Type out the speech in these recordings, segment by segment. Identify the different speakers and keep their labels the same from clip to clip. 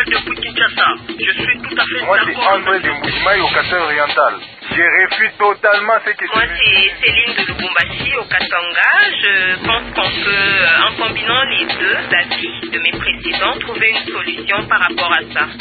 Speaker 1: appelle depuis Kinshasa. Je suis tout à fait d'accord.
Speaker 2: Moi, c'est André de Moujimaï au Katanga oriental. Je refuse totalement ce que
Speaker 3: Moi, c'est Céline de Lubumbashi au Katanga. Je pense qu'on peut, en combinant les deux avis de mes précédents, trouver une solution par rapport à ça.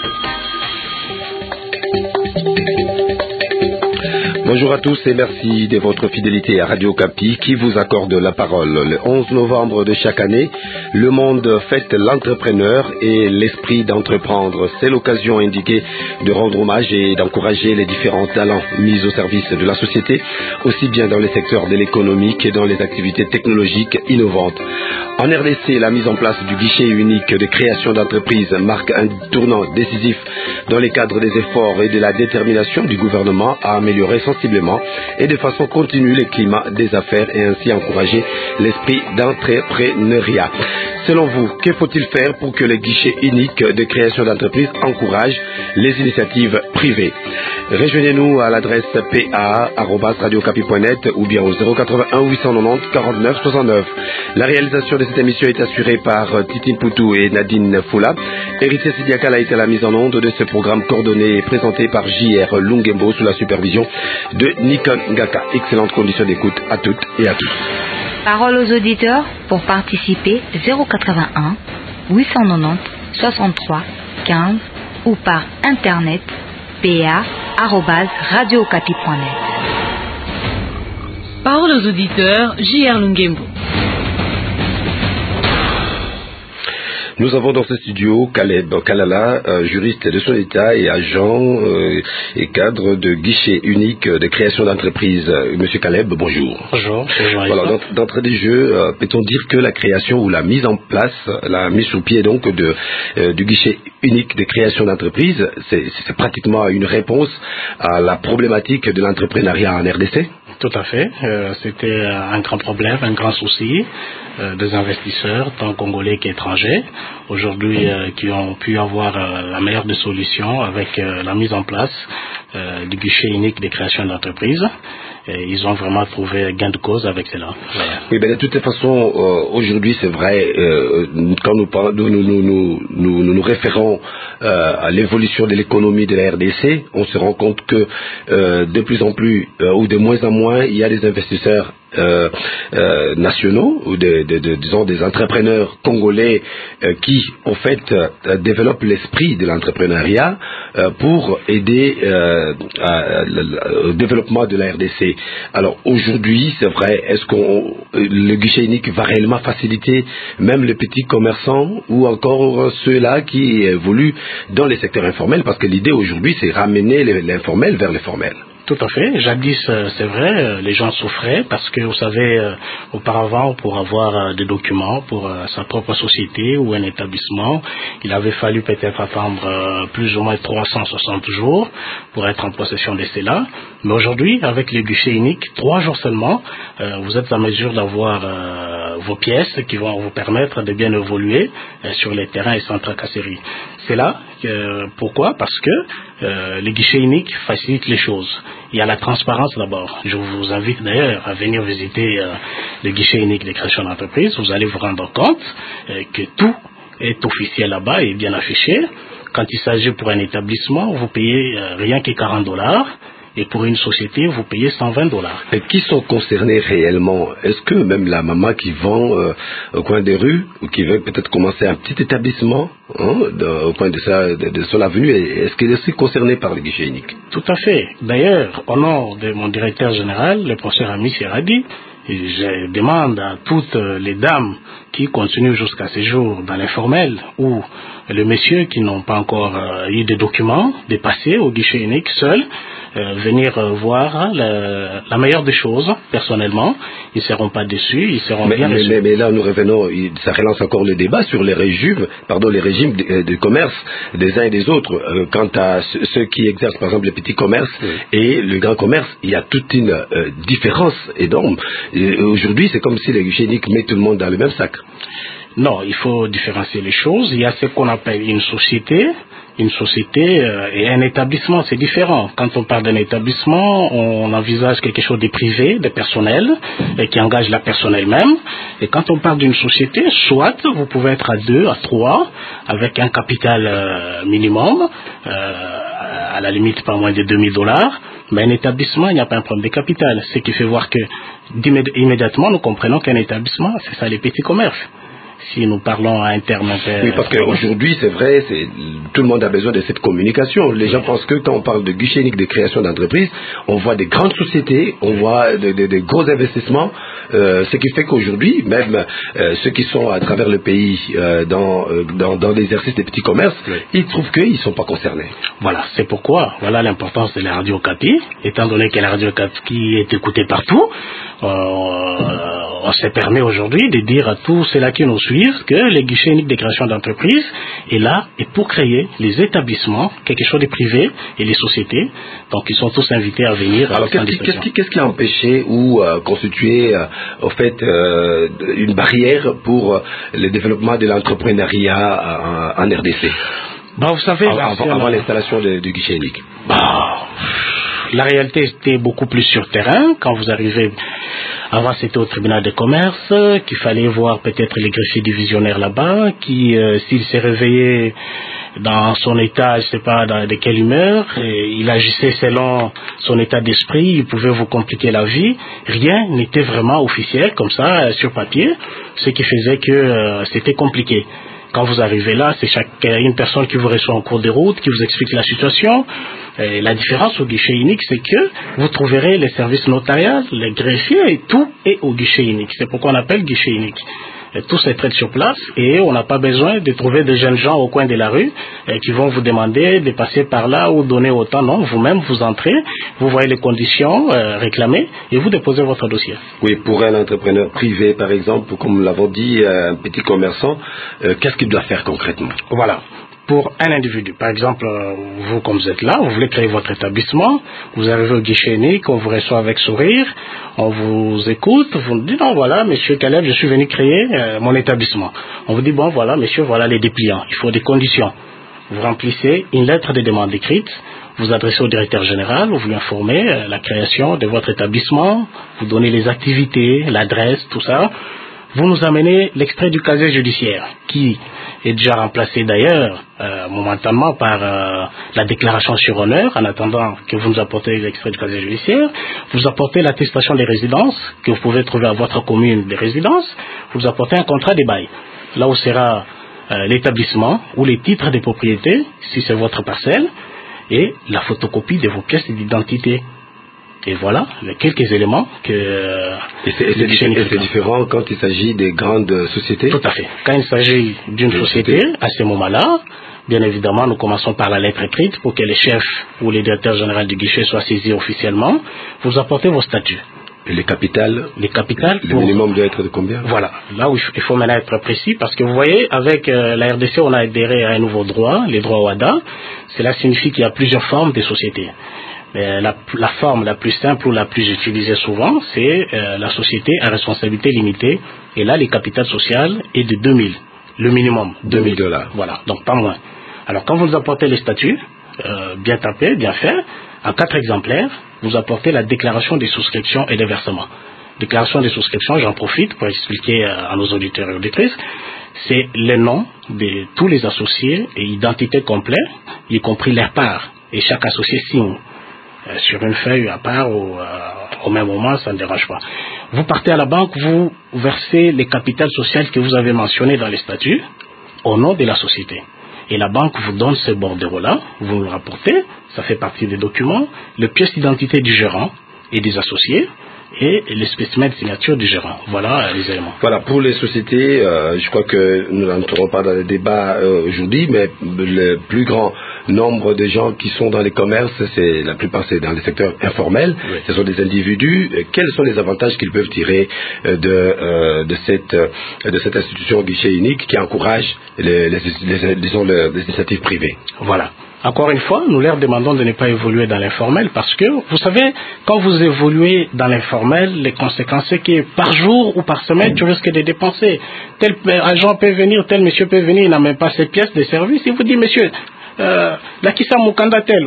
Speaker 4: Bonjour à tous et merci de votre fidélité à Radio Okapi qui vous accorde la parole. Le 11 novembre de chaque année, le monde fête l'entrepreneur et l'esprit d'entreprendre. C'est l'occasion indiquée de rendre hommage et d'encourager les différents talents mis au service de la société, aussi bien dans les secteurs de l'économie que dans les activités technologiques innovantes. En RDC, la mise en place du guichet unique de création d'entreprises marque un tournant décisif dans les cadres des efforts et de la détermination du gouvernement à améliorer sensiblement et de façon continue le climat des affaires et ainsi encourager l'esprit d'entrepreneuriat. Selon vous, que faut-il faire pour que le guichet unique de création d'entreprise encourage les initiatives privées? Rejoignez-nous à l'adresse pa@radiocapi.net ou bien au 081 890 49 69. La réalisation de cette émission est assurée par Titi Poutou et Nadine Foula. Héritier Sidiakal a été à la mise en onde de ce programme coordonné et présenté par J.R. Lungembo sous la supervision de Nikon Ngaka. Excellente condition d'écoute à toutes et à tous.
Speaker 5: Parole aux auditeurs pour participer 081 890 63 15 ou par internet pa@radiocapi.net.
Speaker 6: Parole aux auditeurs, J.R. Lungembo.
Speaker 4: Nous avons dans ce studio Caleb Kalala, juriste de son état et agent et cadre de guichet unique de création d'entreprise. Monsieur Caleb, bonjour.
Speaker 7: Bonjour.
Speaker 4: Voilà, d'entrée des jeux, peut-on dire que la création ou la mise en place, la mise sur pied donc du guichet unique de création d'entreprise, c'est pratiquement une réponse à la problématique de l'entrepreneuriat en RDC?
Speaker 7: Tout à fait. C'était un grand problème, un grand souci des investisseurs, tant congolais qu'étrangers, aujourd'hui qui ont pu avoir la meilleure des solutions avec la mise en place du guichet unique de création d'entreprise. Et ils ont vraiment trouvé gain de cause avec cela.
Speaker 4: Oui, ben de toute façon, aujourd'hui, c'est vrai, quand nous référons à l'évolution de l'économie de la RDC, on se rend compte que de plus en plus, ou de moins en moins, il y a des investisseurs nationaux ou disons des entrepreneurs congolais qui en fait développent l'esprit de l'entrepreneuriat pour aider au développement de la RDC. Alors aujourd'hui, c'est vrai, est-ce que le guichet unique va réellement faciliter même les petits commerçants ou encore ceux-là qui évoluent dans les secteurs informels, parce que l'idée aujourd'hui c'est ramener l'informel vers le formel?
Speaker 7: Tout à fait. Jadis, c'est vrai, les gens souffraient parce que, vous savez, auparavant, pour avoir des documents pour sa propre société ou un établissement, il avait fallu peut-être attendre plus ou moins 360 jours pour être en possession de cela. Mais aujourd'hui, avec le guichet unique, 3 jours seulement, vous êtes en mesure d'avoir vos pièces qui vont vous permettre de bien évoluer sur les terrains et sans tracasserie. C'est là, pourquoi? Parce que le guichet unique facilite les choses. Il y a la transparence d'abord. Je vous invite d'ailleurs à venir visiter le guichet unique de création d'entreprise. Vous allez vous rendre compte que tout est officiel là-bas et bien affiché. Quand il s'agit pour un établissement, vous payez rien que $40. Et pour une société, vous payez $120.
Speaker 4: Et qui sont concernés réellement? Est-ce que même la maman qui vend au coin des rues, ou qui veut peut-être commencer un petit établissement au coin de son avenue, est-ce qu'elle est aussi concernée par le guichet unique?
Speaker 7: Tout à fait. D'ailleurs, au nom de mon directeur général, le professeur Ami Seradi, je demande à toutes les dames qui continuent jusqu'à ce jour dans l'informel ou les messieurs qui n'ont pas encore eu de documents de passer au guichet unique seul, venir voir la meilleure des choses personnellement. Ils ne seront pas déçus, ils seront bien reçus.
Speaker 4: Mais là nous revenons, ça relance encore le débat sur les régimes de commerce des uns et des autres. Quant à ceux qui exercent par exemple le petit commerce et le grand commerce, il y a toute une différence énorme. Aujourd'hui c'est comme si le guichet unique met tout le monde dans le même sac.
Speaker 7: Non, il faut différencier les choses. Il y a ce qu'on appelle une société et un établissement, c'est différent. Quand on parle d'un établissement, on envisage quelque chose de privé, de personnel, et qui engage la personne elle-même. Et quand on parle d'une société, soit vous pouvez être à 2, à 3, avec un capital minimum, à la limite pas moins de $2000. Mais un établissement, il n'y a pas un problème de capital. Ce qui fait voir que immédiatement, nous comprenons qu'un établissement, c'est ça les petits commerces. Si nous parlons à un terme
Speaker 4: Oui, parce qu'aujourd'hui, c'est vrai, tout le monde a besoin de cette communication. Les gens pensent que quand on parle de guichet unique de création d'entreprise, on voit des grandes sociétés, on voit des gros investissements, ce qui fait qu'aujourd'hui, même ceux qui sont à travers le pays dans l'exercice des petits commerces, ils trouvent qu'ils ne sont pas concernés.
Speaker 7: Voilà, c'est pourquoi, voilà l'importance de la radio Capi, étant donné que la radio Capi est écoutée partout, on se permet aujourd'hui de dire à tous ceux-là qui nous suivent que le guichet unique de création d'entreprise est là et pour créer les établissements, quelque chose de privé et les sociétés. Donc ils sont tous invités à venir.
Speaker 4: Alors qu'est-ce qui a empêché ou constitué au fait une barrière pour le développement de l'entrepreneuriat en RDC?
Speaker 7: Vous savez,
Speaker 4: avant l'installation du guichet unique.
Speaker 7: La réalité était beaucoup plus sur terrain. Quand vous arrivez, avant c'était au tribunal de commerce, qu'il fallait voir peut-être les greffiers divisionnaires là-bas, qui, s'il s'est réveillé dans son état, je ne sais pas de quelle humeur, et il agissait selon son état d'esprit, il pouvait vous compliquer la vie. Rien n'était vraiment officiel comme ça, sur papier, ce qui faisait que c'était compliqué. Quand vous arrivez là, c'est une personne qui vous reçoit en cours de route, qui vous explique la situation. Et la différence au guichet unique, c'est que vous trouverez les services notariaux, les greffiers, et tout est au guichet unique. C'est pourquoi on appelle guichet unique. Et tout se traite sur place et on n'a pas besoin de trouver des jeunes gens au coin de la rue qui vont vous demander de passer par là ou donner autant. Non, vous-même vous entrez, vous voyez les conditions réclamées et vous déposez votre dossier.
Speaker 4: Oui, pour un entrepreneur privé par exemple, comme nous l'avons dit, un petit commerçant, qu'est-ce qu'il doit faire concrètement?
Speaker 7: Voilà. Pour un individu, par exemple, vous comme vous êtes là, vous voulez créer votre établissement, vous arrivez au guichet unique, on vous reçoit avec sourire, on vous écoute, vous nous dites non voilà, monsieur Caleb, je suis venu créer mon établissement. On vous dit bon voilà, monsieur, voilà les dépliants, il faut des conditions. Vous remplissez une lettre de demande écrite, vous adressez au directeur général, vous lui informez la création de votre établissement, vous donnez les activités, l'adresse, tout ça. Vous nous amenez l'extrait du casier judiciaire, qui est déjà remplacé d'ailleurs momentanément par la déclaration sur honneur, en attendant que vous nous apportez l'extrait du casier judiciaire. Vous apportez l'attestation des résidences, que vous pouvez trouver à votre commune de résidence. Vous apportez un contrat de bail, là où sera l'établissement ou les titres de propriété, si c'est votre parcelle, et la photocopie de vos pièces d'identité. Et voilà, les quelques éléments que...
Speaker 4: Et c'est différent quand il s'agit des grandes sociétés?
Speaker 7: Tout à fait. Quand il s'agit d'une société, à ce moment-là, bien évidemment, nous commençons par la lettre écrite pour que les chefs ou les directeurs généraux du guichet soient saisis officiellement. Vous apportez vos statuts.
Speaker 4: Et les capitales? Le minimum doit être de combien? Voilà.
Speaker 7: Là où il faut maintenant être précis, parce que vous voyez, avec la RDC, on a adhéré à un nouveau droit, les droits WADA. Cela signifie qu'il y a plusieurs formes de sociétés. La forme la plus simple ou la plus utilisée souvent, c'est la société à responsabilité limitée. Et là, les capitales sociales est de 2000, le minimum.
Speaker 4: $2000.
Speaker 7: Voilà, donc pas moins. Alors, quand vous nous apportez les statuts, bien tapés, bien faits, en 4 exemplaires, vous apportez la déclaration des souscriptions et des versements. Déclaration des souscriptions, j'en profite pour expliquer à nos auditeurs et auditrices, c'est le nom de tous les associés et identité complète, y compris leur part. Et chaque associé signe sur une feuille à part ou au même moment, ça ne dérange pas. Vous partez à la banque, vous versez les capitales sociales que vous avez mentionnées dans les statuts au nom de la société. Et la banque vous donne ce bordereau-là, vous le rapportez, ça fait partie des documents, les pièces d'identité du gérant et des associés, et les spécimens de signature du gérant. Voilà les éléments.
Speaker 4: Voilà, pour les sociétés, je crois que nous n'entrerons pas dans le débat aujourd'hui, mais le plus grand nombre de gens qui sont dans les commerces, la plupart c'est dans les secteurs informels, oui. Ce sont des individus. Quels sont les avantages qu'ils peuvent tirer de cette institution guichet unique qui encourage les initiatives privées?
Speaker 7: Voilà. Encore une fois, nous leur demandons de ne pas évoluer dans l'informel parce que, vous savez, quand vous évoluez dans l'informel, les conséquences, c'est que par jour ou par semaine, tu risques de dépenser. Tel agent peut venir, tel monsieur peut venir, il n'a même pas ses pièces de service. Il vous dit, monsieur, la Kissa Mukanda tel,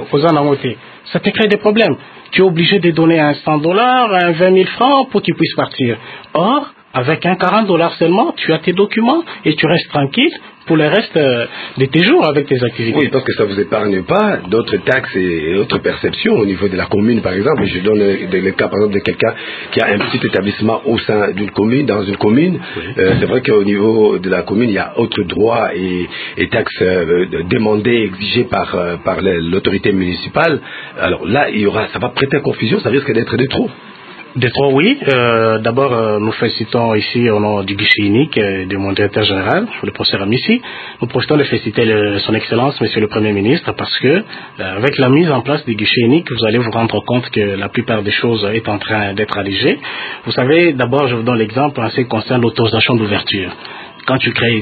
Speaker 7: ça te crée des problèmes. Tu es obligé de donner un $100, un 20 000 francs pour qu'il puisse partir. Or, avec un $40 seulement, tu as tes documents et tu restes tranquille pour le reste de tes jours avec tes activités.
Speaker 4: Oui, parce que ça ne vous épargne pas d'autres taxes et autres perceptions au niveau de la commune, par exemple. Je donne le cas, par exemple, de quelqu'un qui a un petit établissement au sein d'une commune, dans une commune. Oui. C'est vrai qu'au niveau de la commune, il y a autres droits et taxes demandées, exigées par l'autorité municipale. Alors là, ça va prêter à confusion, ça risque d'être de trop.
Speaker 7: De trop, oui. D'abord, nous félicitons ici au nom du guichet unique de mon directeur général, le professeur Amissi. Nous profitons de féliciter son Excellence, Monsieur le Premier ministre, parce que avec la mise en place du guichet unique, vous allez vous rendre compte que la plupart des choses est en train d'être allégées. Vous savez, d'abord, je vous donne l'exemple en ce qui concerne l'autorisation d'ouverture. Quand tu crées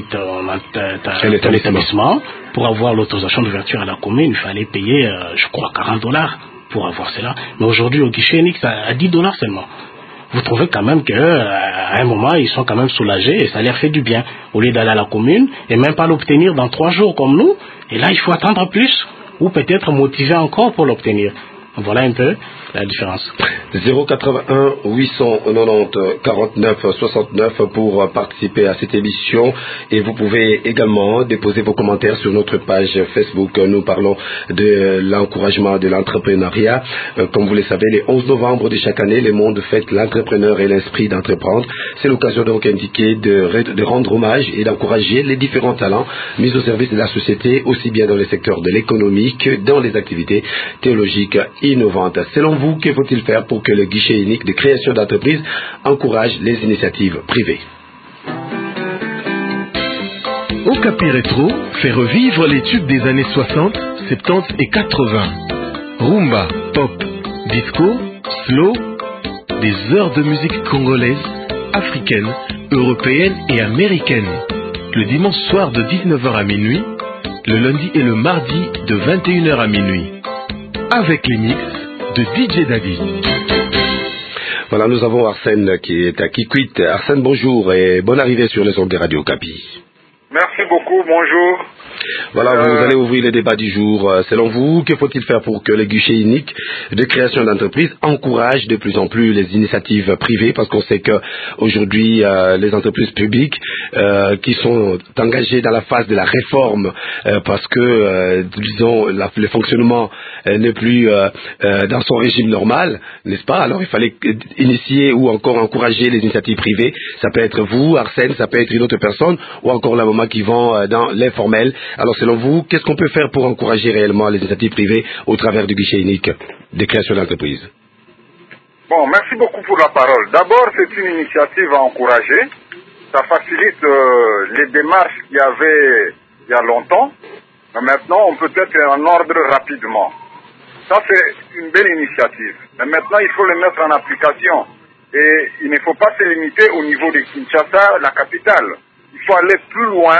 Speaker 7: ton établissement, pour avoir l'autorisation d'ouverture à la commune, il fallait payer, je crois, $40 pour avoir cela. Mais aujourd'hui, au guichet unique, ça à $10 seulement. Vous trouvez quand même qu'à un moment, ils sont quand même soulagés et ça leur fait du bien. Au lieu d'aller à la commune et même pas l'obtenir dans 3 jours comme nous, et là, il faut attendre plus ou peut-être motiver encore pour l'obtenir. Voilà un peu la différence.
Speaker 4: 081 890 49 69 pour participer à cette émission et vous pouvez également déposer vos commentaires sur notre page Facebook. Nous parlons de l'encouragement de l'entrepreneuriat. Comme vous le savez, les 11 novembre de chaque année, le monde fête l'entrepreneur et l'esprit d'entreprendre. C'est l'occasion donc indiquée de rendre hommage et d'encourager les différents talents mis au service de la société, aussi bien dans le secteur de l'économie que dans les activités théologiques innovantes. Selon vous, que faut-il faire pour que le guichet unique de création d'entreprise encourage les initiatives privées?
Speaker 8: Okapi Rétro fait revivre les tubes des années 60, 70 et 80. Rumba, pop, disco, slow, des heures de musique congolaise, africaine, européenne et américaine. Le dimanche soir de 19h à minuit, le lundi et le mardi de 21h à minuit. Avec les mix de DJ Daddy.
Speaker 4: Voilà, nous avons Arsène qui est à Kikwit. Arsène, bonjour et bonne arrivée sur les ondes de Radio Okapi.
Speaker 2: Merci beaucoup, bonjour.
Speaker 4: Voilà, vous allez ouvrir le débat du jour. Selon vous, que faut-il faire pour que le guichet unique de création d'entreprise encourage de plus en plus les initiatives privées? Parce qu'on sait qu'aujourd'hui, les entreprises publiques qui sont engagées dans la phase de la réforme, parce que, disons, le fonctionnement n'est plus dans son régime normal, n'est-ce pas? Alors il fallait initier ou encore encourager les initiatives privées. Ça peut être vous, Arsène, ça peut être une autre personne, ou encore la maman qui vend dans l'informel. Alors selon vous, qu'est-ce qu'on peut faire pour encourager réellement les initiatives privées au travers du guichet unique de création d'entreprise?
Speaker 2: Bon, merci beaucoup pour la parole. D'abord, c'est une initiative à encourager. Ça facilite les démarches qu'il y avait il y a longtemps. Mais maintenant, on peut être en ordre rapidement. Ça, c'est une belle initiative. Mais maintenant, il faut le mettre en application. Et il ne faut pas se limiter au niveau de Kinshasa, la capitale. Il faut aller plus loin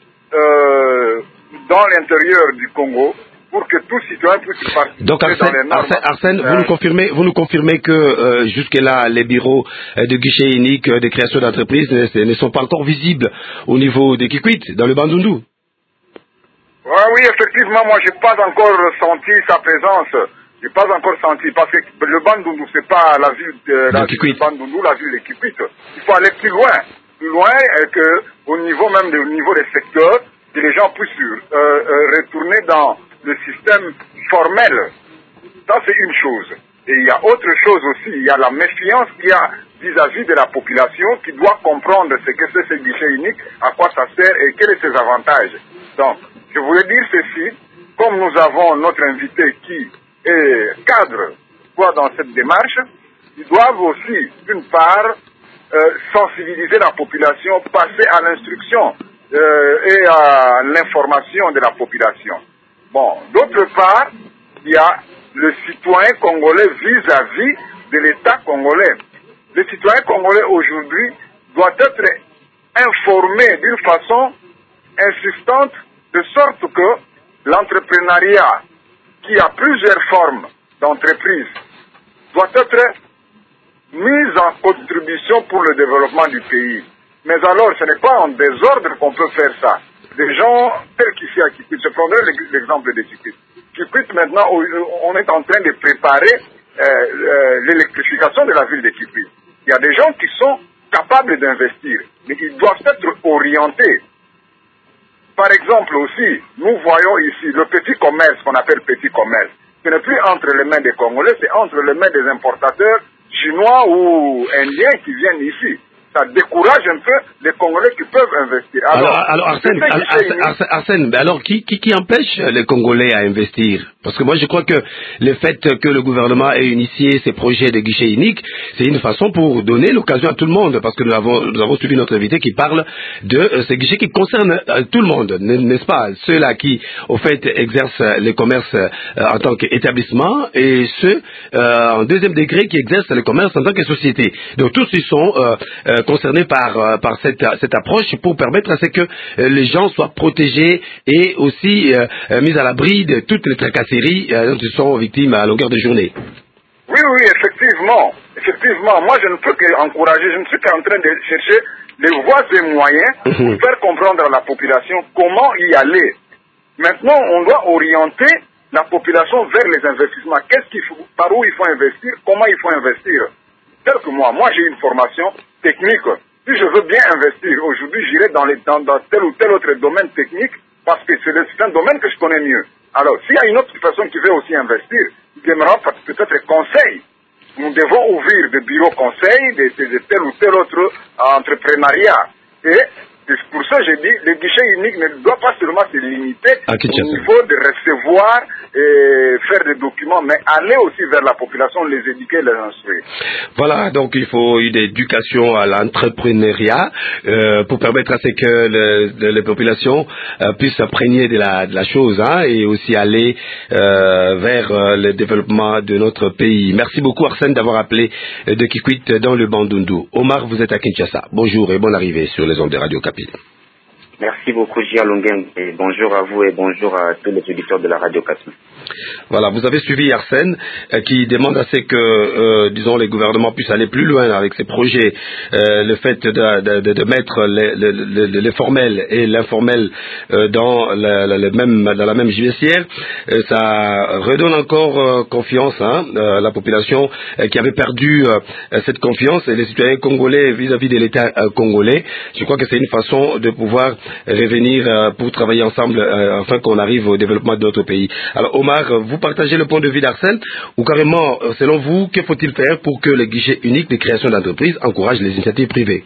Speaker 2: dans l'intérieur du Congo pour que tout citoyen puisse participer.
Speaker 4: Donc Arsène, vous nous confirmez que jusque-là, les bureaux de guichet unique de création d'entreprise ne sont pas encore visibles au niveau de Kikwit, dans le Bandundu?
Speaker 2: Oui, effectivement, moi, j'ai pas encore senti sa présence. J'ai pas encore senti, parce que le Bandundu, c'est pas la ville de Bandundu, la ville de Kikwit. Il faut aller plus loin et que au niveau même des secteurs, que les gens puissent retourner dans le système formel. Ça, c'est une chose. Et il y a autre chose aussi. Il y a la méfiance qu'il y a vis-à-vis de la population qui doit comprendre ce que c'est ce guichet unique, à quoi ça sert et quels sont ses avantages. Donc, je voulais dire ceci, comme nous avons notre invité qui est cadre, soit dans cette démarche, ils doivent aussi, d'une part, sensibiliser la population, passer à l'instruction et à l'information de la population. Bon, d'autre part, il y a le citoyen congolais vis-à-vis de l'État congolais. Le citoyen congolais aujourd'hui doit être informé d'une façon insistante, de sorte que l'entrepreneuriat, qui a plusieurs formes d'entreprise, doit être mis en contribution pour le développement du pays. Mais alors, ce n'est pas en désordre qu'on peut faire ça. Des gens, tels qu'ici à Kikwit, je prendrai l'exemple de Kikwit. Kikwit, maintenant, on est en train de préparer l'électrification de la ville de Kikwit. Il y a des gens qui sont capables d'investir, mais ils doivent être orientés. Par exemple aussi, nous voyons ici le petit commerce qu'on appelle petit commerce. Ce n'est plus entre les mains des Congolais, c'est entre les mains des importateurs chinois ou indiens qui viennent ici. Ça décourage un peu les Congolais qui peuvent investir.
Speaker 4: Alors Arsène, alors qui empêche les Congolais à investir? Parce que moi je crois que le fait que le gouvernement ait initié ces projets de guichet unique, c'est une façon pour donner l'occasion à tout le monde, parce que nous avons suivi notre invité qui parle de ces guichets qui concernent tout le monde, n'est-ce pas? Ceux-là qui, au fait, exercent les commerces en tant qu'établissement et ceux en deuxième degré qui exercent le commerce en tant que société. Donc tous ils sont concernés par cette approche pour permettre à ce que les gens soient protégés et aussi mis à l'abri de toutes les tracasseries dont ils sont victimes à longueur de journée.
Speaker 2: Oui, effectivement. Moi, je ne peux qu'encourager, je ne suis qu'en train de chercher les voies et moyens pour faire comprendre à la population comment y aller. Maintenant, on doit orienter la population vers les investissements. Par où il faut investir, comment il faut investir. Tel que moi j'ai une formation technique. Si je veux bien investir, aujourd'hui j'irai dans tel ou tel autre domaine technique parce que c'est un domaine que je connais mieux. Alors, s'il y a une autre personne qui veut aussi investir, il demandera peut-être conseil. Nous devons ouvrir des bureaux conseils de tel ou tel autre entrepreneuriat. Et c'est pour ça que j'ai dit, le guichet unique ne doit pas seulement se limiter au niveau de recevoir et faire des documents, mais aller aussi vers la population, les éduquer, les instruire.
Speaker 4: Voilà, donc il faut une éducation à l'entrepreneuriat pour permettre à ce que les populations puissent s'imprégner de la chose et aussi aller vers le développement de notre pays. Merci beaucoup Arsène d'avoir appelé de Kikwit dans le Bandundu. Omar, vous êtes à Kinshasa. Bonjour et bonne arrivée sur les ondes de Radio Kapi.
Speaker 9: Merci beaucoup, Gia Lungem, et bonjour à vous et bonjour à tous les auditeurs de la Radio Kapi.
Speaker 4: Voilà, vous avez suivi Arsène qui demande à ce que, disons, les gouvernements puissent aller plus loin avec ces projets. Le fait de mettre les formels et l'informel dans la même judiciaire, ça redonne encore confiance à la population qui avait perdu cette confiance et les citoyens congolais vis-à-vis de l'État congolais. Je crois que c'est une façon de pouvoir revenir pour travailler ensemble afin qu'on arrive au développement de notre pays. Alors Omar, vous partagez le point de vue d'Arsène ou carrément, selon vous, que faut-il faire pour que le guichet unique de création d'entreprises encourage les initiatives privées?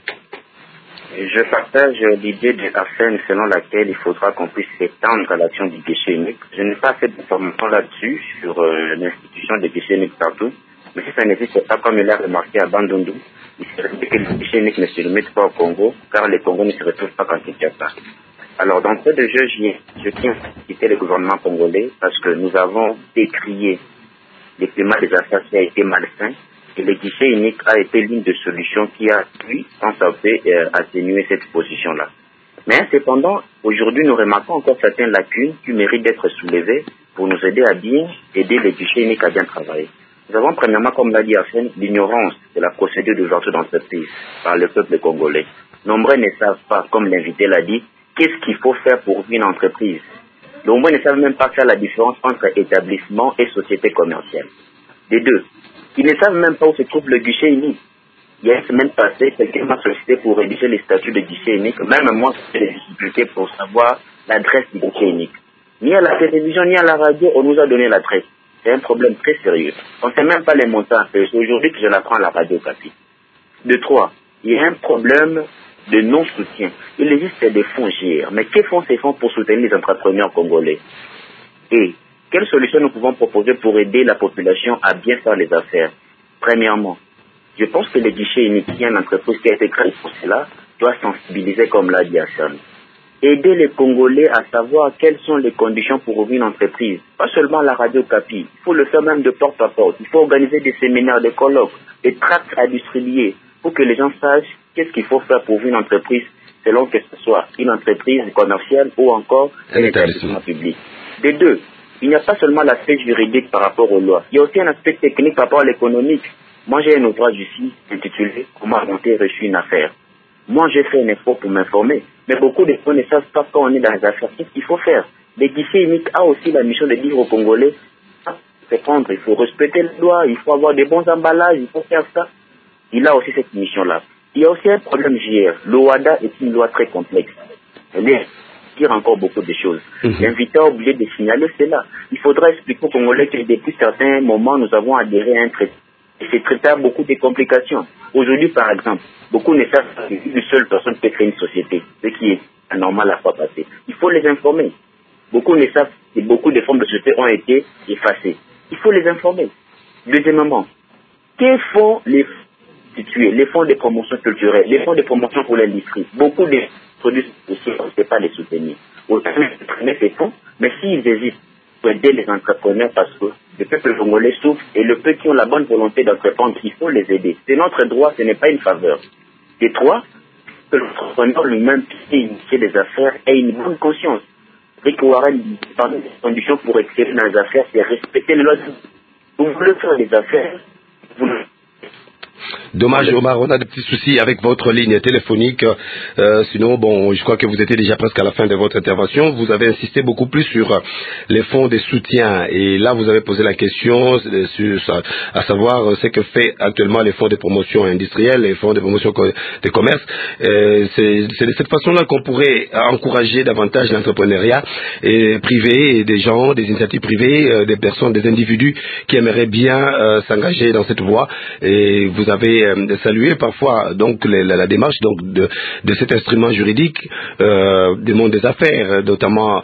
Speaker 9: Je partage l'idée d'Arsène selon laquelle il faudra qu'on puisse s'étendre à l'action du guichet unique. Je n'ai pas fait de formation là-dessus sur l'institution des guichets uniques partout, mais si ça n'existe pas, comme il a remarqué à Bandundu, il serait dit que le guichet unique ne se limite pas au Congo, car les Congos ne se retrouvent pas quand Kinshasa. Alors, dans ce de jeu, je tiens à citer le gouvernement congolais parce que nous avons décrié le climat des affaires qui a été malsain et le guichet unique a été l'une des solutions qui a pu, sans sauver, atténuer cette position-là. Mais cependant, aujourd'hui, nous remarquons encore certaines lacunes qui méritent d'être soulevées pour nous aider à bien aider le guichet unique à bien travailler. Nous avons premièrement, comme l'a dit Arsène, l'ignorance de la procédure d'ouverture d'entreprise par le peuple congolais. Nombreux ne savent pas, comme l'invité l'a dit, qu'est-ce qu'il faut faire pour ouvrir une entreprise. Nombreux ne savent même pas faire la différence entre établissement et société commerciale. Des deux, ils ne savent même pas où se trouve le guichet unique. Il y a une semaine passée, quelqu'un m'a sollicité pour rédiger les statuts de guichet unique. Même moi, j'ai des difficultés pour savoir l'adresse du guichet unique. Ni à la télévision, ni à la radio, on nous a donné l'adresse. C'est un problème très sérieux. On ne sait même pas les montants. C'est aujourd'hui que je l'apprends à la Radio Kapi. De trois, il y a un problème de non-soutien. Il existe des fonds GIR. Mais que font ces fonds pour soutenir les entrepreneurs congolais? Et quelles solutions nous pouvons proposer pour aider la population à bien faire les affaires? Premièrement, je pense que le guichet unique, qui est une entreprise qui a été créée pour cela, doit sensibiliser comme l'a dit Hassan. Aider les Congolais à savoir quelles sont les conditions pour ouvrir une entreprise. Pas seulement la Radio Kapi. Il faut le faire même de porte à porte. Il faut organiser des séminaires, des colloques, des tracts à distribuer pour que les gens sachent qu'est-ce qu'il faut faire pour ouvrir une entreprise selon que ce soit une entreprise commerciale ou encore un établissement public. Des deux, il n'y a pas seulement l'aspect juridique par rapport aux lois, il y a aussi un aspect technique par rapport à l'économique. Moi, j'ai un ouvrage ici intitulé « Comment monter et reçu une affaire ». Moi, j'ai fait un effort pour m'informer, mais beaucoup de gens ne savent pas quand on est dans les affaires. Qu'est-ce qu'il faut faire? Les guichets uniques a aussi la mission de dire aux Congolais, il faut respecter les lois, il faut avoir des bons emballages, il faut faire ça. Il a aussi cette mission-là. Il y a aussi un problème JR. L'OADA est une loi très complexe. Elle dire encore beaucoup de choses. L'invité a oublié de signaler cela. Il faudra expliquer aux Congolais que depuis certains moments, nous avons adhéré à un traité. Et ce traité a beaucoup de complications. Aujourd'hui, par exemple, beaucoup ne savent pas qu'une seule personne peut créer une société, ce qui est anormal la fois passée. Il faut les informer. Beaucoup ne savent que beaucoup de formes de société ont été effacées. Il faut les informer. Deuxièmement, que font les fonds de promotion culturelle, les fonds de promotion pour l'industrie? Beaucoup de produits aussi, on ne sait pas les soutenir. Autant de ces fonds, mais s'ils hésitent pour aider les entrepreneurs, parce que le peuple congolais souffre et le peu qui ont la bonne volonté d'entreprendre, il faut les aider. C'est notre droit, ce n'est pas une faveur. Et trois, que l'entrepreneur lui-même puisse initier des affaires ait une bonne conscience. Rick Warren, parmi les conditions pour exceller dans les affaires, c'est respecter les lois. Vous voulez faire des affaires, vous ne...
Speaker 4: Dommage, Omar, on a des petits soucis avec votre ligne téléphonique. Sinon, bon, je crois que vous étiez déjà presque à la fin de votre intervention. Vous avez insisté beaucoup plus sur les fonds de soutien. Et là, vous avez posé la question à savoir ce que fait actuellement les fonds de promotion industrielle, les fonds de promotion de commerce. C'est de cette façon-là qu'on pourrait encourager davantage l'entrepreneuriat privé, et des gens, des initiatives privées, des personnes, des individus qui aimeraient bien s'engager dans cette voie. Et vous avez salué parfois donc la démarche donc de cet instrument juridique du monde des affaires, notamment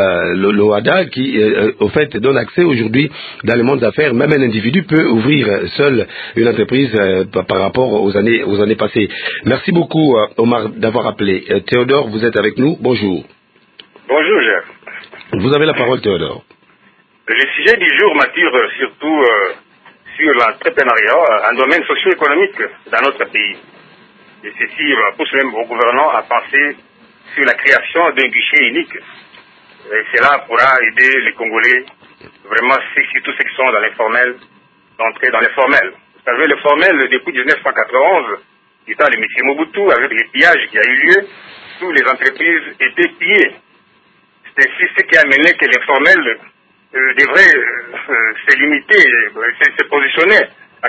Speaker 4: l'OADA qui au fait donne accès aujourd'hui dans le monde des affaires. Même un individu peut ouvrir seul une entreprise par rapport aux années passées. Merci beaucoup Omar d'avoir appelé. Théodore, vous êtes avec nous. Bonjour.
Speaker 10: Bonjour Jeff.
Speaker 4: Vous avez la parole, Théodore.
Speaker 10: Le sujet du jour m'attire surtout sur l'entrepreneuriat, un domaine socio-économique dans notre pays. Et ceci pousse même au gouvernement à penser sur la création d'un guichet unique. Et cela pourra aider les Congolais, vraiment surtout ceux qui sont dans l'informel, d'entrer dans l'informel. Vous savez, le formel, depuis 1991, du temps de M. Mobutu, avec les pillages qui a eu lieu, toutes les entreprises étaient pillées. C'est ainsi ce qui a amené que l'informel devrait se limiter, se positionner à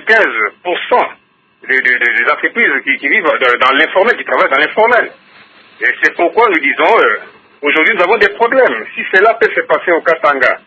Speaker 10: 95% des entreprises qui vivent dans l'informel, qui travaillent dans l'informel. Et c'est pourquoi nous disons, aujourd'hui nous avons des problèmes. Si cela peut se passer au Katanga,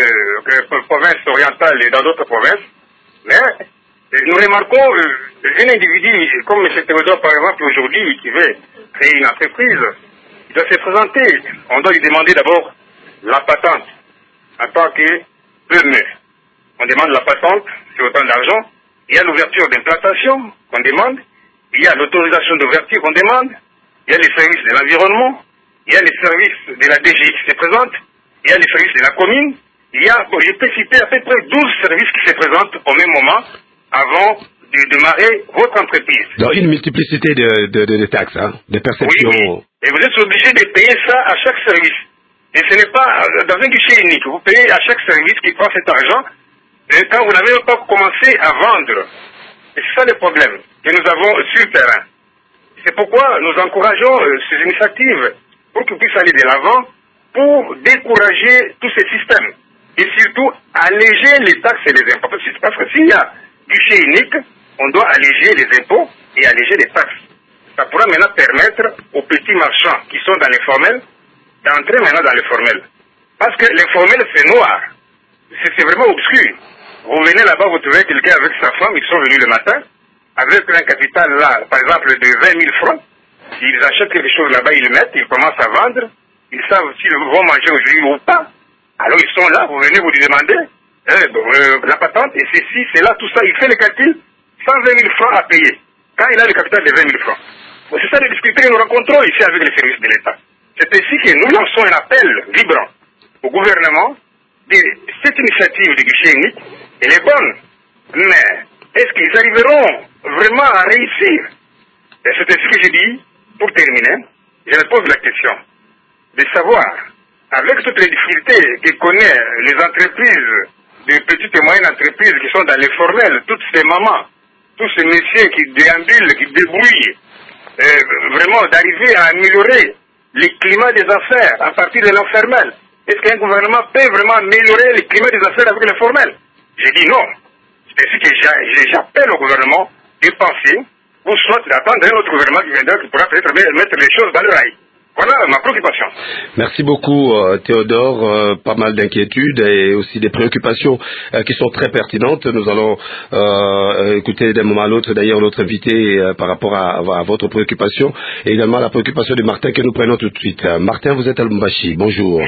Speaker 10: province orientale et dans d'autres provinces, mais nous remarquons un individu comme M. Théodore par exemple aujourd'hui qui veut créer une entreprise, il doit se présenter. On doit lui demander d'abord la patente en tant que PME. On demande la patente, c'est autant d'argent. Il y a l'ouverture d'implantation qu'on demande. Il y a l'autorisation d'ouverture qu'on demande. Il y a les services de l'environnement. Il y a les services de la DGI qui se présentent. Il y a les services de la commune. Il y a, je peux citer à peu près 12 services qui se présentent au même moment avant de démarrer votre entreprise.
Speaker 4: Donc une multiplicité de taxes, hein, de perceptions.
Speaker 10: Oui. Et vous êtes obligé de payer ça à chaque service. Et ce n'est pas dans un guichet unique. Vous payez à chaque service qui prend cet argent quand vous n'avez pas commencé à vendre. Et c'est ça le problème que nous avons sur le terrain. C'est pourquoi nous encourageons ces initiatives pour qu'ils puissent aller de l'avant pour décourager tous ces systèmes. Et surtout, alléger les taxes et les impôts. Parce que s'il y a guichet unique, on doit alléger les impôts et alléger les taxes. Ça pourra maintenant permettre aux petits marchands qui sont dans l'informel d'entrer maintenant dans l'informel. Parce que l'informel, c'est noir. C'est vraiment obscur. Vous venez là-bas, vous trouvez quelqu'un avec sa femme, ils sont venus le matin, avec un capital là, par exemple, de 20 000 francs. Ils achètent quelque chose là-bas, ils le mettent, ils commencent à vendre. Ils savent s'ils vont manger aujourd'hui ou pas. Alors ils sont là, vous venez vous lui demander la patente, et ceci, c'est là, tout ça. Il fait le calcul, 120 000 francs à payer. Quand il a le capital de 20 000 francs. C'est ça les difficultés que nous rencontrons ici avec les services de l'État. C'est ainsi que nous lançons un appel vibrant au gouvernement. Cette initiative du guichet unique, elle est bonne, mais est-ce qu'ils arriveront vraiment à réussir? Et c'est ainsi que j'ai dit, pour terminer, je me pose la question de savoir avec toutes les difficultés que connaissent les entreprises, les petites et moyennes entreprises qui sont dans les formels, toutes ces mamans, tous ces messieurs qui déambulent, qui débrouillent, vraiment d'arriver à améliorer le climat des affaires à partir de l'informel. Est-ce qu'un gouvernement peut vraiment améliorer le climat des affaires avec l'informel? J'ai dit non. C'est ce que j'appelle au gouvernement de penser, ou soit d'attendre un autre gouvernement qui viendra, qui pourra peut-être mettre les choses dans le rail. Voilà ma préoccupation.
Speaker 4: Merci beaucoup Théodore, pas mal d'inquiétudes et aussi des préoccupations qui sont très pertinentes. Nous allons écouter d'un moment à l'autre d'ailleurs notre invité par rapport à votre préoccupation et également la préoccupation de Martin que nous prenons tout de suite. Martin, vous êtes à Lubumbashi, bonjour.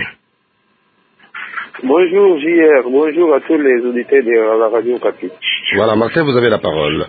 Speaker 11: Bonjour JR, bonjour à tous les auditeurs de la radio Okapi.
Speaker 4: Voilà Martin, vous avez la parole.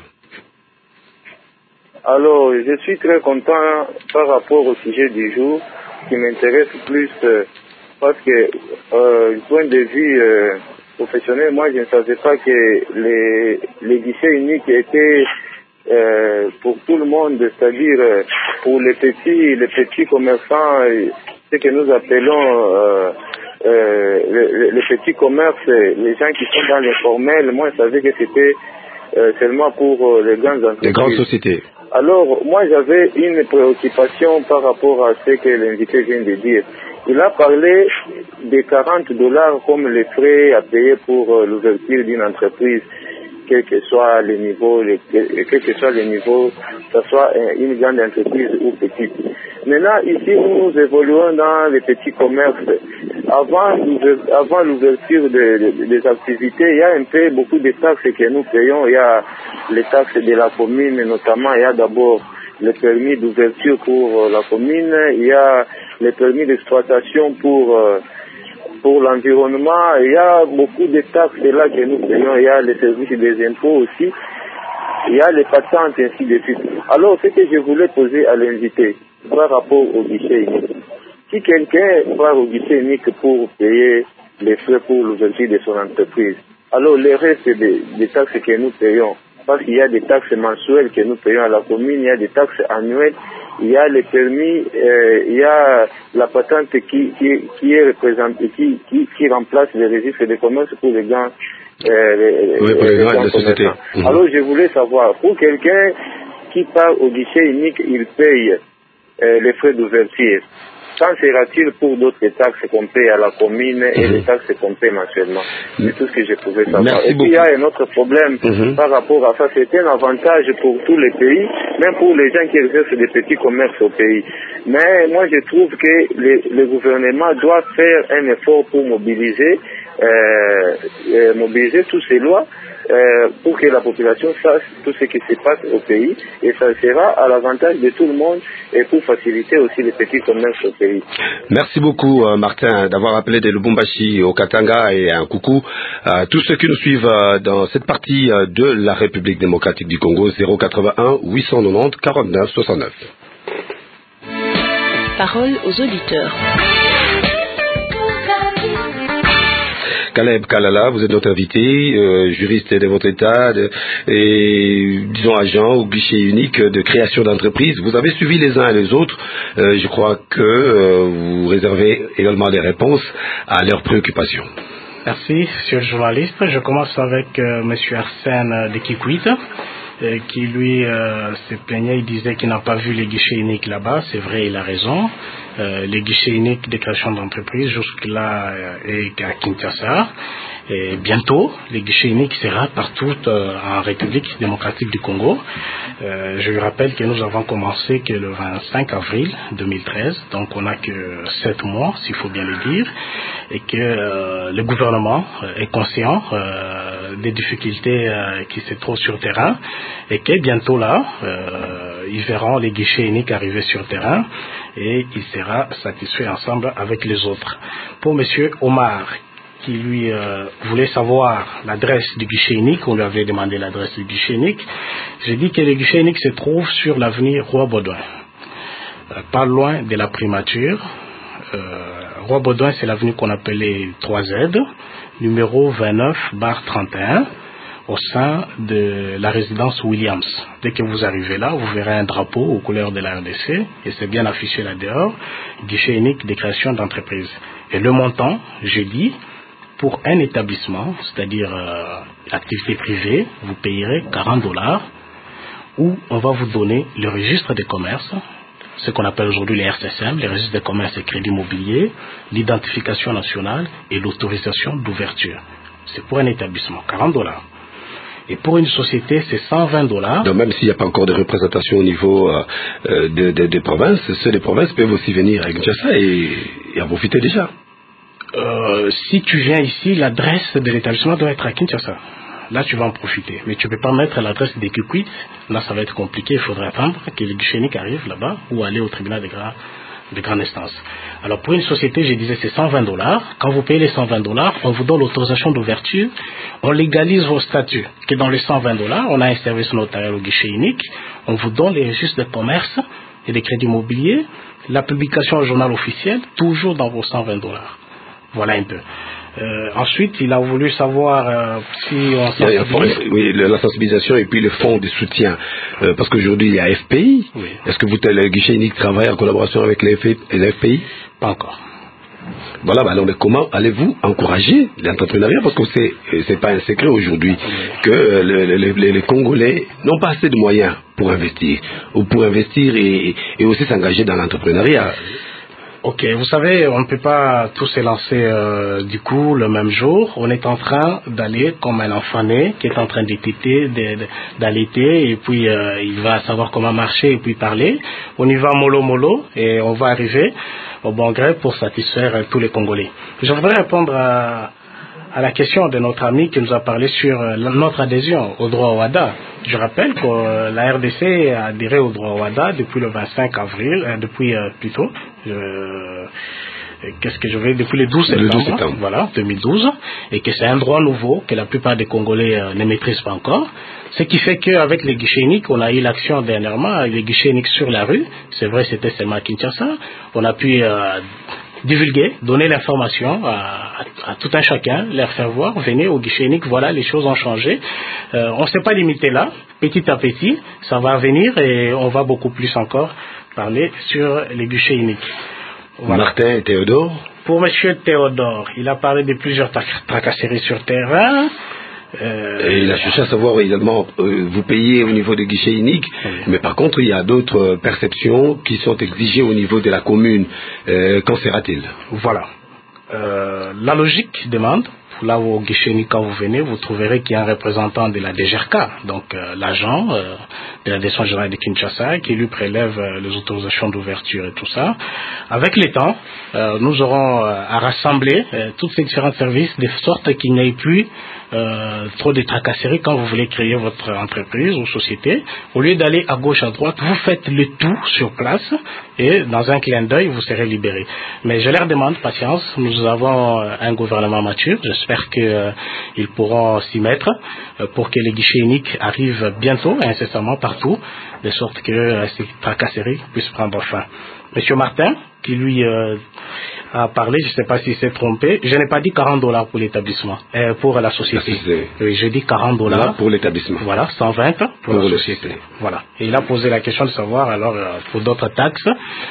Speaker 11: Alors, je suis très content par rapport au sujet du jour qui m'intéresse plus parce que du point de vue professionnel, moi je ne savais pas que les guichets uniques étaient pour tout le monde, c'est-à-dire pour les petits commerçants, ce que nous appelons les petits commerces, les gens qui sont dans l'informel. Moi je savais que c'était seulement pour les grandes entreprises.
Speaker 4: Les grandes sociétés.
Speaker 11: Alors, moi, j'avais une préoccupation par rapport à ce que l'invité vient de dire. Il a parlé des $40 comme les frais à payer pour l'ouverture d'une entreprise, quel que soit le niveau, que ce soit une grande entreprise ou petite. Maintenant, ici, nous évoluons dans les petits commerces. Avant l'ouverture des activités, il y a un peu beaucoup de taxes que nous payons. Il y a les taxes de la commune, notamment. Il y a d'abord le permis d'ouverture pour la commune. Il y a le permis d'exploitation pour l'environnement. Il y a beaucoup de taxes là que nous payons. Il y a les services des impôts aussi. Il y a les patentes, ainsi de suite. Alors, ce que je voulais poser à l'invité par rapport au guichet unique. Si quelqu'un va au guichet unique pour payer les frais pour l'ouverture de son entreprise, alors le reste des taxes que nous payons, parce qu'il y a des taxes mensuelles que nous payons à la commune, il y a des taxes annuelles, il y a les permis, il y a la patente qui est représentée, qui remplace les registres de commerce pour les grands commerçants. Alors je voulais savoir, pour quelqu'un qui part au guichet unique, il paye les frais d'ouverture. Qu'en sera-t-il pour d'autres taxes qu'on paye à la commune et les taxes qu'on paye mensuellement? C'est tout ce que je pouvais savoir.
Speaker 4: Merci beaucoup.
Speaker 11: Il y a un autre problème par rapport à ça. C'est un avantage pour tous les pays, même pour les gens qui exercent des petits commerces au pays. Mais moi, je trouve que le gouvernement doit faire un effort pour mobiliser toutes ces lois pour que la population sache tout ce qui se passe au pays, et ça sera à l'avantage de tout le monde et pour faciliter aussi les petits commerces au pays.
Speaker 4: Merci beaucoup Martin d'avoir appelé de Lubumbashi au Katanga, et un coucou à tous ceux qui nous suivent dans cette partie de la République démocratique du Congo. 081 890 49 69.
Speaker 6: Parole aux auditeurs.
Speaker 4: Caleb Kalala, vous êtes notre invité, juriste de votre État et disons agent au guichet unique de création d'entreprise. Vous avez suivi les uns et les autres. Je crois que vous réservez également des réponses à leurs préoccupations.
Speaker 7: Merci, monsieur le journaliste. Je commence avec monsieur Arsène de Kikwit, qui lui se plaignait, il disait qu'il n'a pas vu les guichets uniques là-bas. C'est vrai, il a raison. Les guichets uniques de création d'entreprise jusque-là est à Kinshasa. Et bientôt, les guichets uniques seront partout en République démocratique du Congo. Je lui rappelle que nous avons commencé que le 25 avril 2013, donc on n'a que 7 mois, s'il faut bien le dire, et que le gouvernement est conscient des difficultés qui se trouvent sur le terrain, et que bientôt là, ils verront les guichets uniques arriver sur le terrain, et il sera satisfait ensemble avec les autres. Pour monsieur Omar, qui lui voulait savoir l'adresse du guichet unique, on lui avait demandé l'adresse du guichet unique. J'ai dit que le guichet unique se trouve sur l'avenue Roi-Baudouin, pas loin de la primature. Roi-Baudouin, c'est l'avenue qu'on appelait 3Z, numéro 29/31, au sein de la résidence Williams. Dès que vous arrivez là, vous verrez un drapeau aux couleurs de la RDC, et c'est bien affiché là dehors, guichet unique de création d'entreprise. Et le montant, je dis, pour un établissement, c'est-à-dire activité privée, vous payerez $40, où on va vous donner le registre des commerces, ce qu'on appelle aujourd'hui les RCSM, les registres des commerces et crédits immobiliers, l'identification nationale et l'autorisation d'ouverture. C'est pour un établissement, $40. Et pour une société, c'est $120.
Speaker 4: Donc même s'il n'y a pas encore de représentation au niveau des provinces, ceux des provinces peuvent aussi venir à Kinshasa et en profiter déjà.
Speaker 7: Si tu viens ici, l'adresse de l'établissement doit être à Kinshasa. Là, tu vas en profiter. Mais tu ne peux pas mettre l'adresse des Kikwit. Là, ça va être compliqué. Il faudra attendre que le guichet unique arrive là-bas ou aller au tribunal de grande instance. Alors, pour une société, je disais, c'est $120. Quand vous payez les $120, on vous donne l'autorisation d'ouverture. On légalise vos statuts. Que dans les $120, on a un service notarial au guichet unique. On vous donne les registres de commerce et des crédits immobiliers. La publication au journal officiel, toujours dans vos $120. Voilà un peu. Ensuite, il a voulu savoir si on sensibilise.
Speaker 4: Oui, la sensibilisation et puis le fonds de soutien. Parce qu'aujourd'hui, il y a FPI. Oui. Est-ce que le guichet unique travaille en collaboration avec les FPI?
Speaker 7: Pas encore.
Speaker 4: Voilà, alors comment allez-vous encourager l'entrepreneuriat? Parce que c'est pas un secret aujourd'hui que les Congolais n'ont pas assez de moyens pour investir. Ou pour investir et aussi s'engager dans l'entrepreneuriat.
Speaker 7: Ok, vous savez, on ne peut pas tous se lancer du coup le même jour. On est en train d'aller comme un enfant né qui est en train d'allaiter et puis il va savoir comment marcher et puis parler. On y va mollo et on va arriver au bon gré pour satisfaire tous les Congolais. Je voudrais répondre à la question de notre ami qui nous a parlé sur notre adhésion au droit au WADA. Je rappelle que la RDC a adhéré au droit au WADA depuis le 25 avril, depuis le 12 septembre, voilà, 2012, et que c'est un droit nouveau que la plupart des Congolais ne maîtrisent pas encore. Ce qui fait qu'avec les guichets uniques, on a eu l'action dernièrement, les guichets uniques sur la rue. C'est vrai, c'était seulement à Kinshasa. On a pu divulguer, donner l'information à tout un chacun, leur faire voir, venez au guichet unique, voilà, les choses ont changé. On ne s'est pas limité là, petit à petit, ça va venir et on va beaucoup plus encore parler sur les guichets uniques.
Speaker 4: Voilà. Martin et Théodore.
Speaker 7: Pour M. Théodore, il a parlé de plusieurs tracasseries sur terrain.
Speaker 4: Et il a cherché à savoir également, vous payez au niveau des guichets uniques, mais par contre il y a d'autres perceptions qui sont exigées au niveau de la commune. Qu'en sera-t-il?
Speaker 7: Voilà. La logique demande, là au guichet unique quand vous venez, vous trouverez qu'il y a un représentant de la DGRK, donc l'agent de la Direction générale de Kinshasa, qui lui prélève les autorisations d'ouverture et tout ça. Avec le temps, nous aurons à rassembler tous ces différents services de sorte qu'il n'y ait plus trop de tracasseries quand vous voulez créer votre entreprise ou société. Au lieu d'aller à gauche, à droite, vous faites le tout sur place et dans un clin d'œil, vous serez libéré. Mais je leur demande patience. Nous avons un gouvernement mature. J'espère qu'ils pourront s'y mettre pour que les guichets uniques arrivent bientôt et incessamment partout, de sorte que ces tracasseries puissent prendre fin. Monsieur Martin, qui lui a parlé, je ne sais pas s'il s'est trompé, je n'ai pas dit $40 pour l'établissement, pour la société. J'ai dit $40
Speaker 4: pour l'établissement.
Speaker 7: Voilà, 120 pour la société. Voilà. Et il a posé la question de savoir, alors, pour d'autres taxes,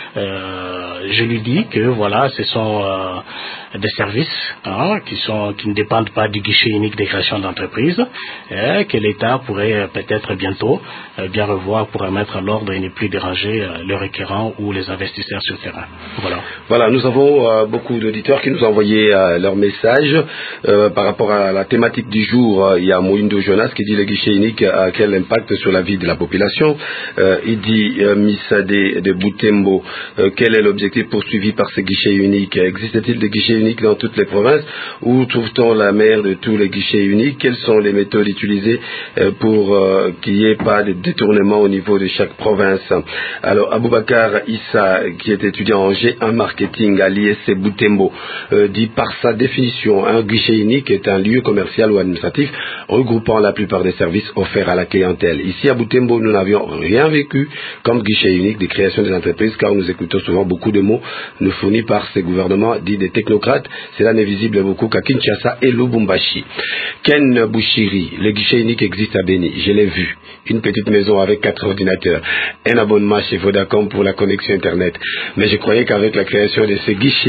Speaker 7: je lui dis que voilà, ce sont des services qui ne dépendent pas du guichet unique des créations d'entreprise, que l'État pourrait peut-être bientôt bien revoir pour remettre à l'ordre et ne plus déranger les requérants ou les investisseurs sur le terrain.
Speaker 4: Voilà, nous avons beaucoup d'auditeurs qui nous ont envoyé leurs messages par rapport à la thématique du jour. Il y a Moindo Jonas qui dit le guichet unique a quel impact sur la vie de la population. Il dit Missade de Butembo, quel est l'objectif poursuivi par ces guichets uniques? Existe-t-il des guichets uniques dans toutes les provinces? Où trouve-t-on la mère de tous les guichets uniques? Quelles sont les méthodes utilisées pour qu'il n'y ait pas de détournement au niveau de chaque province? Alors Aboubakar Issa, qui est étudiant en marketing à l'ISC Butembo, dit par sa définition, un guichet unique est un lieu commercial ou administratif regroupant la plupart des services offerts à la clientèle. Ici à Butembo, nous n'avions rien vécu comme guichet unique des créations des entreprises, car nous écoutons souvent beaucoup de mots nous fournis par ces gouvernements dits des technocrates. Cela n'est visible beaucoup qu'à Kinshasa et Lubumbashi. Ken Bouchiri, le guichet unique existe à Beni, je l'ai vu. Une petite maison avec 4 ordinateurs, un abonnement chez Vodacom pour la connexion Internet. Mais je croyais qu'avec la création de ces guichets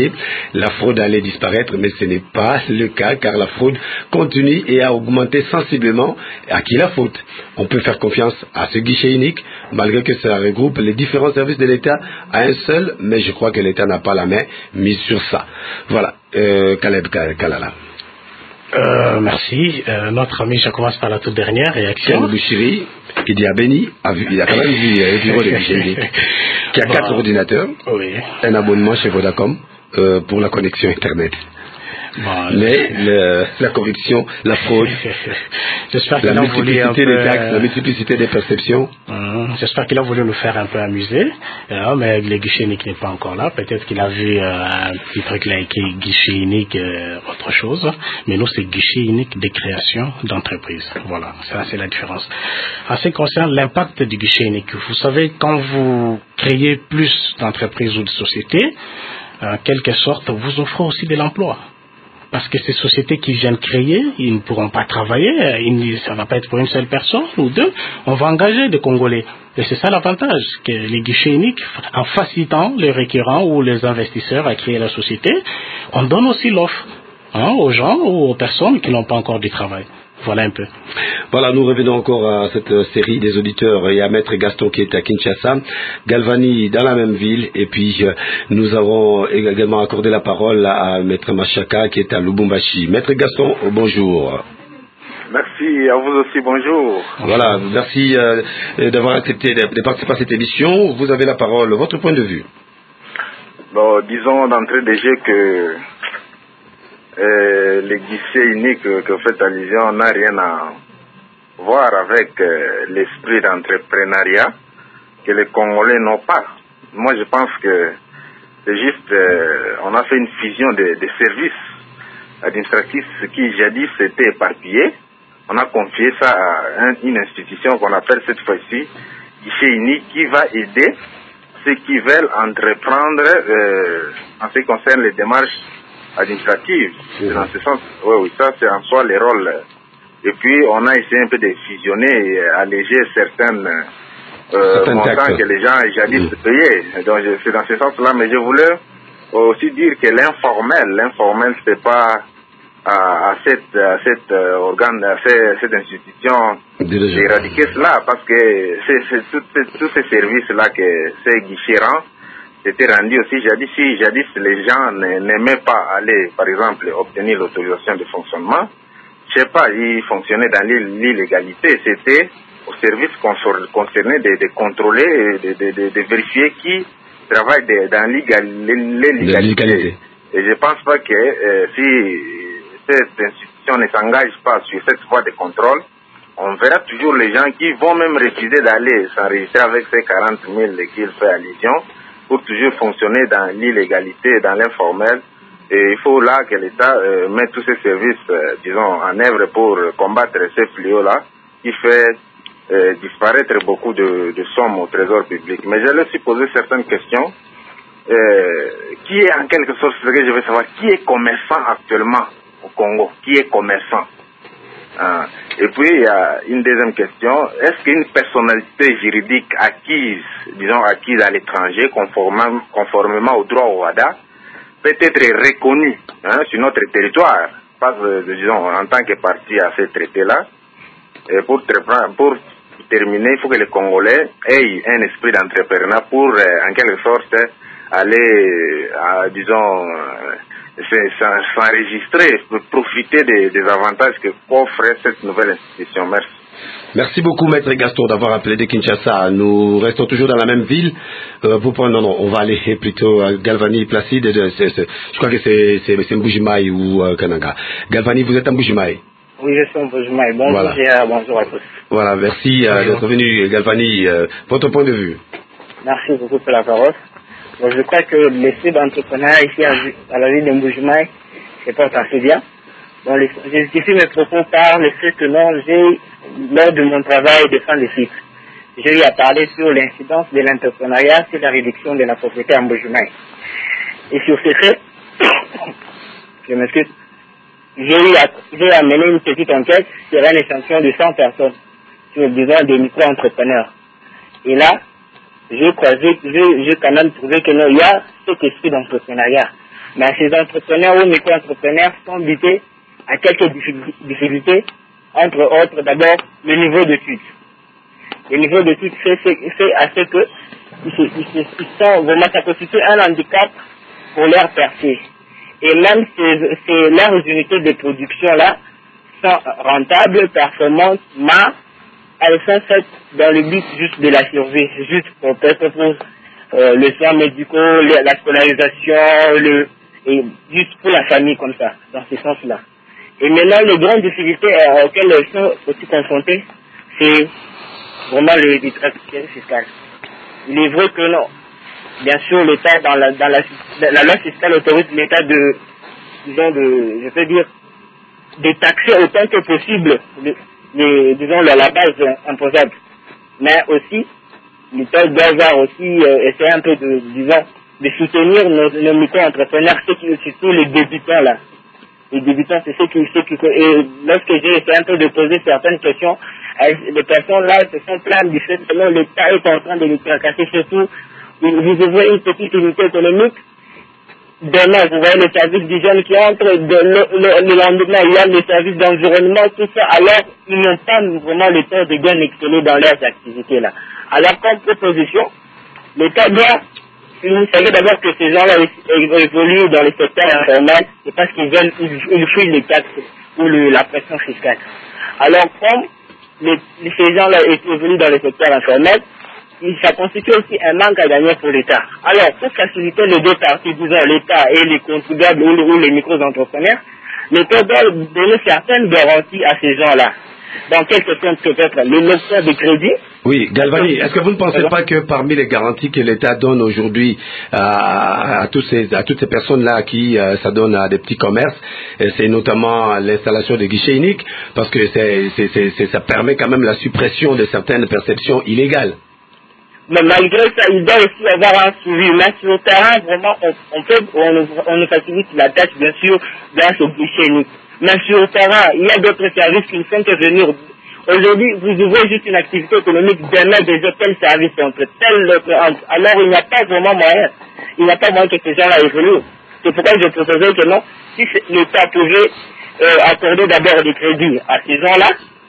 Speaker 4: guichet, la fraude allait disparaître, mais ce n'est pas le cas car la fraude continue et a augmenté sensiblement. À qui la faute? On peut faire confiance à ce guichet unique, malgré que ça regroupe les différents services de l'État à un seul, mais je crois que l'État n'a pas la main mise sur ça. Voilà, Caleb Kalala.
Speaker 7: Merci. Notre ami, je commence par la toute dernière réaction.
Speaker 4: Bouchiri, Idi Abeni, il a quand même vu le bureau de guichet unique, qui a 4 ordinateurs, un abonnement chez Vodacom pour la connexion Internet. Mais la corruption, la fraude, la multiplicité des taxes, la multiplicité des perceptions.
Speaker 7: J'espère qu'il a voulu nous faire un peu amuser, mais le guichet unique n'est pas encore là. Peut-être qu'il a vu un petit truc là écrit guichet unique, autre chose. Mais nous, c'est guichet unique de création d'entreprise. Voilà, ça c'est la différence. En ce qui concerne l'impact du guichet unique, vous savez, quand vous créez plus d'entreprises ou de sociétés, en quelque sorte, vous offrez aussi de l'emploi. Parce que ces sociétés qui viennent créer, ils ne pourront pas travailler, ça ne va pas être pour une seule personne ou deux, on va engager des Congolais. Et c'est ça l'avantage, que les guichets uniques, en facilitant les requérants ou les investisseurs à créer la société, on donne aussi l'offre aux gens ou aux personnes qui n'ont pas encore du travail. Voilà un peu.
Speaker 4: Voilà, nous revenons encore à cette série des auditeurs et à Maître Gaston qui est à Kinshasa, Galvani dans la même ville, et puis nous avons également accordé la parole à Maître Machaka qui est à Lubumbashi. Maître Gaston, bonjour.
Speaker 2: Merci, à vous aussi, bonjour.
Speaker 4: Voilà, merci d'avoir accepté de participer à cette émission. Vous avez la parole, votre point de vue.
Speaker 2: Bon, disons d'entrée de jeu que les guichets uniques que vous faites allusion n'a rien à voir avec l'esprit d'entrepreneuriat que les Congolais n'ont pas. Moi, je pense que c'est juste, on a fait une fusion des services administratifs qui jadis étaient éparpillés. On a confié ça à une institution qu'on appelle cette fois-ci guichet unique qui va aider ceux qui veulent entreprendre en ce qui concerne les démarches administrative. C'est dans ce sens, oui, ça c'est en soi les rôles. Et puis on a essayé un peu de fusionner et alléger certaines montants que les gens jadis payaient. Donc c'est dans ce sens-là, mais je voulais aussi dire que l'informel c'est pas à cette organe, à cette institution d'éradiquer cela, parce que c'est tous ces services-là que ces guichets rendent. C'était rendu aussi jadis les gens n'aimaient pas aller, par exemple, obtenir l'autorisation de fonctionnement. Je sais pas, ils fonctionnaient dans l'illégalité. C'était au service concerné de contrôler et de vérifier qui travaille dans l'illégalité. Et je pense pas que si cette institution ne s'engage pas sur cette voie de contrôle, on verra toujours les gens qui vont même refuser d'aller s'enregistrer avec ces 40 000 qu'il fait allusion, pour toujours fonctionner dans l'illégalité, dans l'informel. Et il faut là que l'État mette tous ses services, disons, en œuvre pour combattre ces fléaux-là, qui fait disparaître beaucoup de sommes au trésor public. Mais j'allais aussi poser certaines questions. Qui est en quelque sorte, ce que je veux savoir, qui est commerçant actuellement au Congo? Qui est commerçant? Et puis, il y a une deuxième question. Est-ce qu'une personnalité juridique acquise à l'étranger, conformément au droit au WADA, peut être reconnue sur notre territoire, disons, en tant que partie à ce traité-là? Et pour terminer, il faut que les Congolais aient un esprit d'entrepreneuriat pour, en quelque sorte, aller, disons, s'enregistrer, profiter des avantages que offre cette nouvelle institution. Merci.
Speaker 4: Merci beaucoup, Maître Gaston, d'avoir appelé de Kinshasa. Nous restons toujours dans la même ville. Non, on va aller plutôt à Galvani Placide. Je crois que c'est Mbujimaï ou Kananga. Galvani, vous êtes à Mbujimaï?
Speaker 12: Oui, je suis en Mbujimaï. Bonjour, voilà. Bonjour à tous.
Speaker 4: Voilà, merci d'être venu, Galvani. Votre point de vue?
Speaker 12: Merci beaucoup pour la parole. Bon, je crois que l'esprit d'entrepreneuriat ici à la ville de Mbujimaï se porte assez bien. Bon, je justifie mes propos par le fait que lors de mon travail de fin de cycle, j'ai eu à parler sur l'incidence de l'entrepreneuriat sur la réduction de la pauvreté en Mbujimaï. Et sur ce fait, je m'excuse, j'ai amené une petite enquête sur un échantillon de 100 personnes, sur disons des micro-entrepreneurs. Et là, j'ai quand même trouvé qu'il y a cet esprit d'entrepreneuriat. Mais ces entrepreneurs ou micro-entrepreneurs sont butés à quelques difficultés, entre autres d'abord le niveau d'études. Le niveau d'études fait à ce que ils sont vraiment, ça constitue un handicap pour leur percée. Et même leurs unités de production là sont rentables, performantes, mais elles sont faites dans le but juste de la survie, juste pour le soin médical, la scolarisation, et juste pour la famille comme ça, dans ce sens-là. Et maintenant, les grandes difficultés auxquelles elles sont aussi confrontées, c'est vraiment le détraquement fiscal. Il est vrai que non. Bien sûr, l'État, dans la loi fiscale autorise l'État de taxer autant que possible, la base imposable. Mais aussi, l'État doit avoir aussi essayer un peu de soutenir nos micro-entrepreneurs, surtout les débutants là. Les débutants, c'est ceux qui et lorsque j'ai essayé un peu de poser certaines questions, les personnes là se sont plaintes du fait que l'État est en train de les tracasser, surtout vous ouvrez une petite unité économique, demain vous voyez le service des jeunes qui entrent, le lendemain il y a le service d'environnement, tout ça, alors ils n'ont pas vraiment le temps de bien exceller dans leurs activités là. Alors comme proposition, l'État doit, vous savez d'abord que ces gens-là évoluent dans le secteur informel, c'est parce qu'ils fuient les taxes ou la pression fiscale. Alors comme ces gens-là évoluent dans le secteur informel, ça constitue aussi un manque à gagner pour l'État. Alors, pour faciliter les deux parties, disons l'État et les contribuables ou les micro-entrepreneurs, l'État doit donner certaines garanties à ces gens-là. Dans quelque sens, peut-être l'octroi de crédit.
Speaker 4: Oui, Galvani, est-ce que vous ne pensez pas que parmi les garanties que l'État donne aujourd'hui à toutes ces personnes-là à qui ça donne à des petits commerces, c'est notamment l'installation des guichets uniques, parce que ça permet quand même la suppression de certaines perceptions illégales.
Speaker 12: Mais malgré ça, il doit aussi avoir un suivi. Mais sur le terrain, vraiment, on nous facilite la tâche, bien sûr, grâce au guichet unique. Mais sur le terrain, il y a d'autres services qui ne font que venir. Aujourd'hui, vous ouvrez juste une activité économique, demain, déjà tel service entre alors il n'y a pas vraiment moyen. Il n'y a pas moyen que ces gens-là évoluent. C'est pourquoi je proposais que non, si l'État pouvait accorder d'abord des crédits à ces gens-là,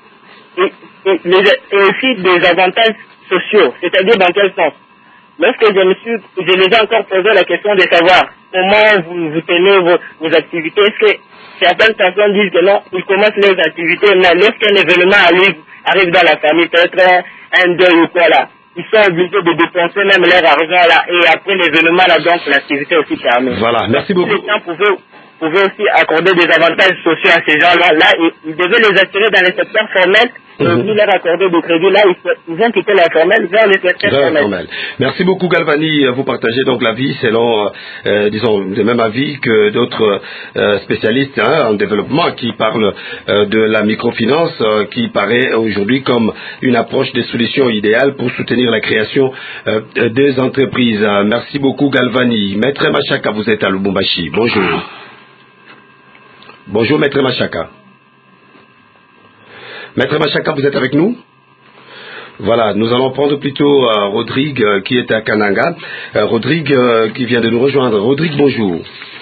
Speaker 12: et aussi des avantages sociaux, c'est-à-dire dans quel sens? Lorsque je les ai encore posé la question de savoir comment vous tenez vos activités, est-ce que certaines personnes disent que non, ils commencent leurs activités, mais lorsqu'un événement arrive dans la famille, peut-être un deuil ou quoi là, ils sont obligés de dépenser même leur argent là, et après l'événement là, donc l'activité aussi terminée.
Speaker 4: Voilà, merci beaucoup.
Speaker 12: Les gens pouvaient aussi accorder des avantages sociaux à ces gens-là. Là, ils devaient les attirer dans les secteurs formels. Et aussi leur accorder des crédits. Là, ils vont quitter l'informel vers les secteurs formels.
Speaker 4: Merci beaucoup, Galvani. Vous partagez donc l'avis selon, disons, le même avis que d'autres spécialistes en développement qui parlent de la microfinance, qui paraît aujourd'hui comme une approche des solutions idéales pour soutenir la création des entreprises. Merci beaucoup, Galvani. Maître Machaka, vous êtes à Lubumbashi. Bonjour. Bonjour, Maître Machaka. Maître Machaka, vous êtes avec nous? Voilà, nous allons prendre plutôt Rodrigue qui est à Kananga. Rodrigue qui vient de nous rejoindre. Rodrigue, bonjour.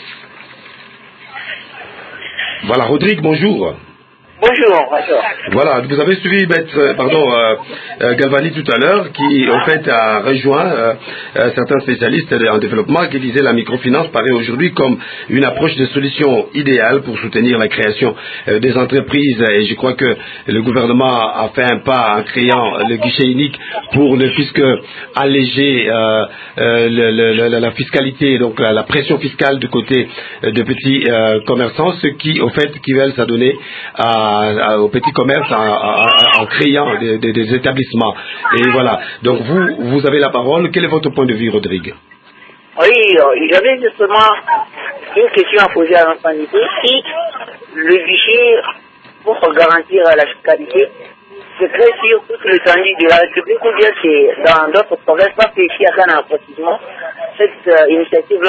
Speaker 4: Voilà, Rodrigue, bonjour.
Speaker 13: Bonjour, bonjour.
Speaker 4: Voilà, vous avez suivi Galvani tout à l'heure, qui en fait a rejoint certains spécialistes en développement qui disaient la microfinance paraît aujourd'hui comme une approche de solution idéale pour soutenir la création des entreprises. Et je crois que le gouvernement a fait un pas en créant le guichet unique pour ne puisque alléger la fiscalité, donc la pression fiscale du côté de petits commerçants, ceux qui, au fait, qui veulent s'adonner aux petits commerces en créant des établissements. Et voilà. Donc vous avez la parole. Quel est votre point de vue, Rodrigue?
Speaker 13: Oui, j'avais justement une question à poser à notre invité. Si le guichet, pour garantir la fiscalité, c'est très sur toute l'étendue de la République ou bien c'est dans d'autres provinces, parce qu'ici à Ghana, précisément, cette initiative-là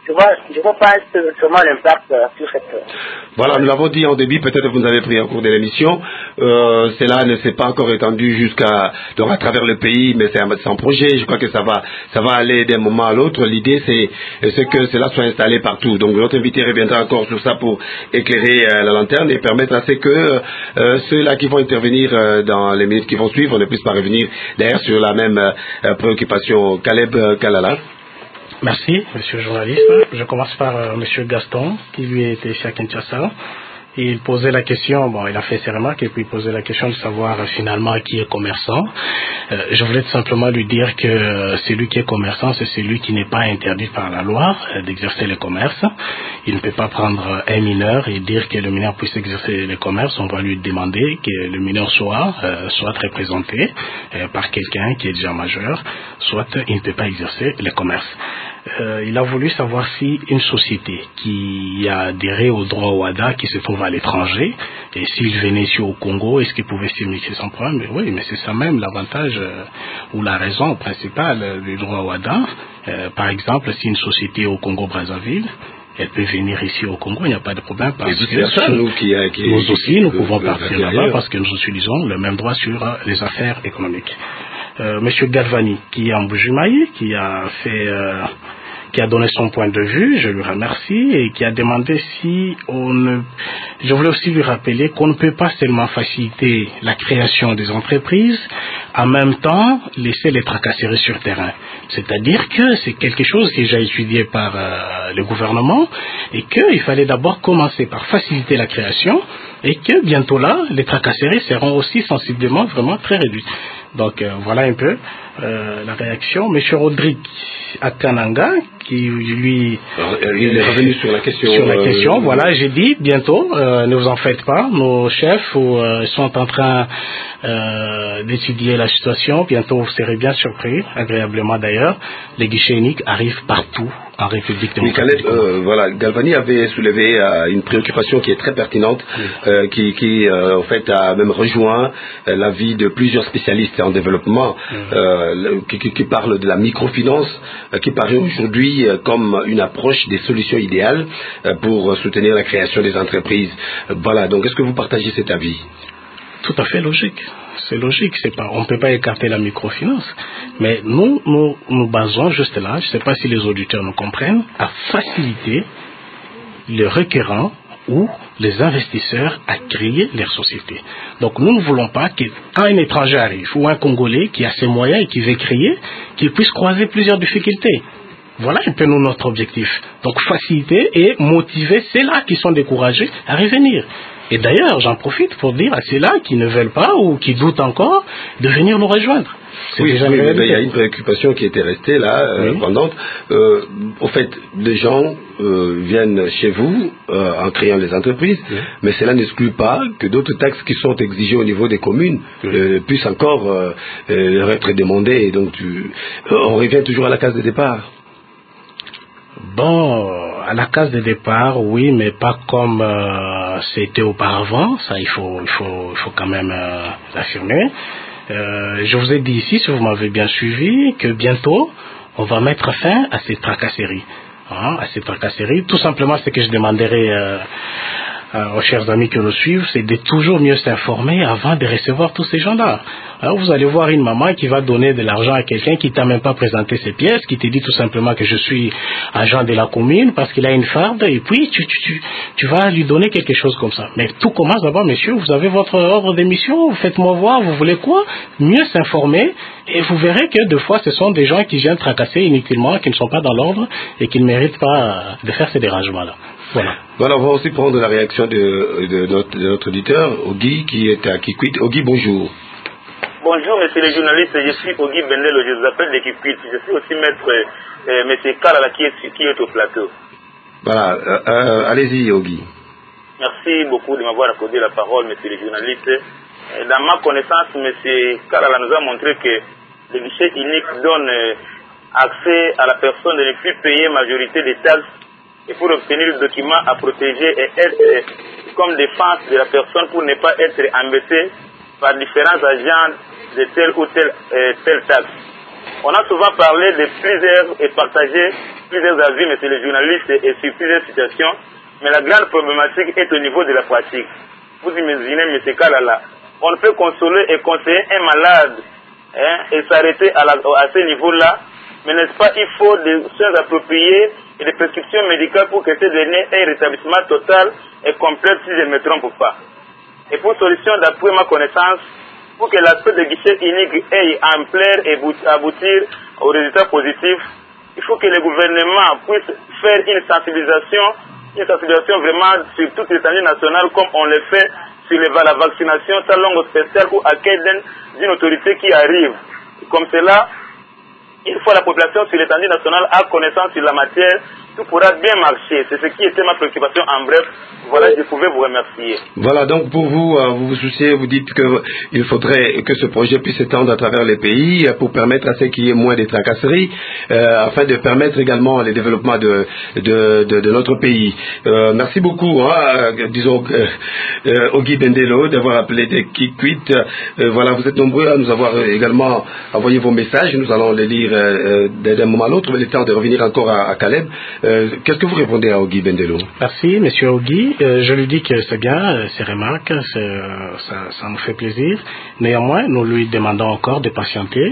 Speaker 13: je vois pas seulement l'impact sur cette...
Speaker 4: Voilà, nous l'avons dit en début, peut-être que vous avez pris en cours de l'émission, cela ne s'est pas encore étendu donc à travers le pays, mais c'est un projet, je crois que ça va aller d'un moment à l'autre. L'idée c'est que cela soit installé partout. Donc notre invité reviendra encore sur ça pour éclairer la lanterne et permettre à ce que ceux-là qui vont intervenir dans les minutes qui vont suivre ne puissent pas revenir d'ailleurs sur la même préoccupation. Caleb Kalala.
Speaker 7: Merci, monsieur le journaliste. Je commence par monsieur Gaston, qui lui était ici à Kinshasa. Il posait la question, il a fait ses remarques et puis il posait la question de savoir finalement qui est commerçant. Je voulais tout simplement lui dire que celui qui est commerçant, c'est celui qui n'est pas interdit par la loi d'exercer le commerce. Il ne peut pas prendre un mineur et dire que le mineur puisse exercer le commerce. On va lui demander que le mineur soit représenté par quelqu'un qui est déjà majeur, soit il ne peut pas exercer le commerce. Il a voulu savoir si une société qui a adhéré au droit OHADA, qui se trouve à l'étranger, et s'il venait ici au Congo, est-ce qu'il pouvait s'immiscer sans problème? Mais oui, mais c'est ça même l'avantage ou la raison principale du droit OHADA. Par exemple, si une société est au Congo-Brazzaville, elle peut venir ici au Congo, il n'y a pas de problème parce que nous aussi, nous pouvons partir là-bas parce que nous utilisons le même droit sur les affaires économiques. Monsieur Galvani, qui est en Bujumaï, qui a donné son point de vue, je lui remercie, et qui a demandé si je voulais aussi lui rappeler qu'on ne peut pas seulement faciliter la création des entreprises, en même temps laisser les tracasseries sur terrain. C'est-à-dire que c'est quelque chose qui est déjà étudié par le gouvernement, et qu'il fallait d'abord commencer par faciliter la création, et que bientôt là, les tracasseries seront aussi sensiblement vraiment très réduites. Donc voilà un peu la réaction. Monsieur Rodrigue Akananga, qui lui...
Speaker 4: il est revenu sur la question.
Speaker 7: Voilà, j'ai dit bientôt, ne vous en faites pas, nos chefs sont en train d'étudier la situation. Bientôt, vous serez bien surpris, agréablement d'ailleurs. Les guichets uniques arrivent partout en République démocratique.
Speaker 4: Voilà, Galvani avait soulevé une préoccupation qui est très pertinente, qui en fait a même rejoint l'avis de plusieurs spécialistes en développement, qui parlent de la microfinance, qui paraît aujourd'hui comme une approche des solutions idéales pour soutenir la création des entreprises. Voilà, donc est-ce que vous partagez cet avis?
Speaker 7: Tout à fait logique. C'est logique. On ne peut pas écarter la microfinance. Mais nous basons juste là, je ne sais pas si les auditeurs nous comprennent, à faciliter le requérant ou les investisseurs à créer leur société. Donc nous ne voulons pas que quand un étranger arrive ou un Congolais qui a ses moyens et qui veut créer, qu'il puisse croiser plusieurs difficultés. Voilà un peu notre objectif. Donc faciliter et motiver ceux-là qui sont découragés à revenir. Et d'ailleurs, j'en profite pour dire à ceux-là qui ne veulent pas ou qui doutent encore de venir nous rejoindre.
Speaker 4: Oui, il y a une préoccupation qui était restée là, pendante. Au fait, les gens viennent chez vous en créant les entreprises, mais cela n'exclut pas que d'autres taxes qui sont exigées au niveau des communes puissent encore leur être demandées. Et donc, on revient toujours à la case de départ.
Speaker 7: Bon, à la case de départ, oui, mais pas comme c'était auparavant. Ça, il faut quand même l'affirmer. Je vous ai dit ici, si vous m'avez bien suivi, que bientôt, on va mettre fin à ces tracasseries. Tout simplement, ce que je demanderai aux chers amis qui nous suivent, c'est de toujours mieux s'informer avant de recevoir tous ces gens-là. Alors vous allez voir une maman qui va donner de l'argent à quelqu'un qui t'a même pas présenté ses pièces, qui te dit tout simplement que je suis agent de la commune parce qu'il a une farde, et puis tu vas lui donner quelque chose comme ça. Mais tout commence d'abord, monsieur, vous avez votre ordre d'émission, faites-moi voir, vous voulez quoi? Mieux s'informer, et vous verrez que deux fois ce sont des gens qui viennent tracasser inutilement, qui ne sont pas dans l'ordre et qui ne méritent pas de faire ces dérangements-là.
Speaker 4: Voilà, on va aussi prendre la réaction de notre auditeur, Ogi, qui est à Kikwit. Ogi, bonjour.
Speaker 14: Bonjour, monsieur le journaliste, je suis Ogi Bendelo, je vous appelle de Kikwit. Je suis aussi maître monsieur Kalala qui est au plateau.
Speaker 4: Voilà, allez-y, Ogi.
Speaker 14: Merci beaucoup de m'avoir accordé la parole, monsieur le journaliste. Dans ma connaissance, monsieur Kalala nous a montré que le guichet unique donne accès à la personne de ne plus payer majorité des taxes et pour obtenir le document à protéger et être comme défense de la personne pour ne pas être embêté par différents agents de telle ou telle taxe. On a souvent parlé de plusieurs et partagé plusieurs avis, monsieur les journalistes, et sur plusieurs situations, mais la grande problématique est au niveau de la pratique. Vous imaginez, monsieur Kalala, on peut consoler et conseiller un malade et s'arrêter à ce niveau-là, mais n'est-ce pas, il faut des soins appropriés et des prescriptions médicales pour que ces derniers aient un rétablissement total et complet, si je ne me trompe pas. Et pour solution, d'après ma connaissance, pour que l'aspect de guichet unique ait ampleur et aboutir aux résultats positifs, il faut que le gouvernement puisse faire une sensibilisation vraiment sur toute l'étendue nationale, comme on le fait sur la vaccination, sa langue spéciale ou accueil d'une autorité qui arrive. Comme cela, une fois la population sur l'étendue nationale a connaissance sur la matière, tout pourra bien marcher. C'est ce qui était ma préoccupation en bref. Voilà, je pouvais vous remercier.
Speaker 4: Voilà, donc pour vous, vous vous souciez, vous dites qu'il faudrait que ce projet puisse s'étendre à travers les pays pour permettre à ce qu'il y ait moins de tracasseries, afin de permettre également le développement de notre pays. Merci beaucoup, disons, Ogi Bendelo, d'avoir appelé des Kikwit. Voilà, vous êtes nombreux à nous avoir également envoyé vos messages. Nous allons les lire d'un moment à l'autre, mais il est temps de revenir encore à Caleb. Qu'est-ce que vous répondez à Ogi Bendelo?
Speaker 7: Merci, monsieur Ogi. Je lui dis que c'est bien, ses remarques, ça nous fait plaisir. Néanmoins, nous lui demandons encore de patienter.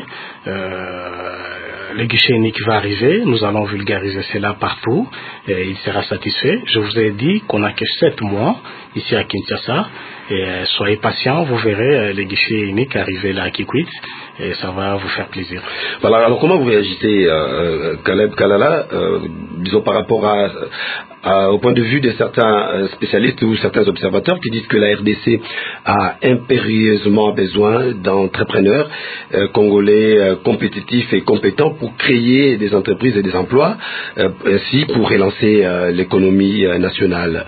Speaker 7: Le guichet unique va arriver, nous allons vulgariser cela partout, et il sera satisfait. Je vous ai dit qu'on n'a que 7 mois ici à Kinshasa, et soyez patients, vous verrez les guichets uniques arriver là à Kikwit, et ça va vous faire plaisir.
Speaker 4: Voilà, alors comment vous réagissez, Caleb Kalala, disons par rapport au point de vue de certains spécialistes ou certains observateurs qui disent que la RDC a impérieusement besoin d'entrepreneurs congolais compétitifs et compétents pour créer des entreprises et des emplois, ainsi pour relancer l'économie nationale?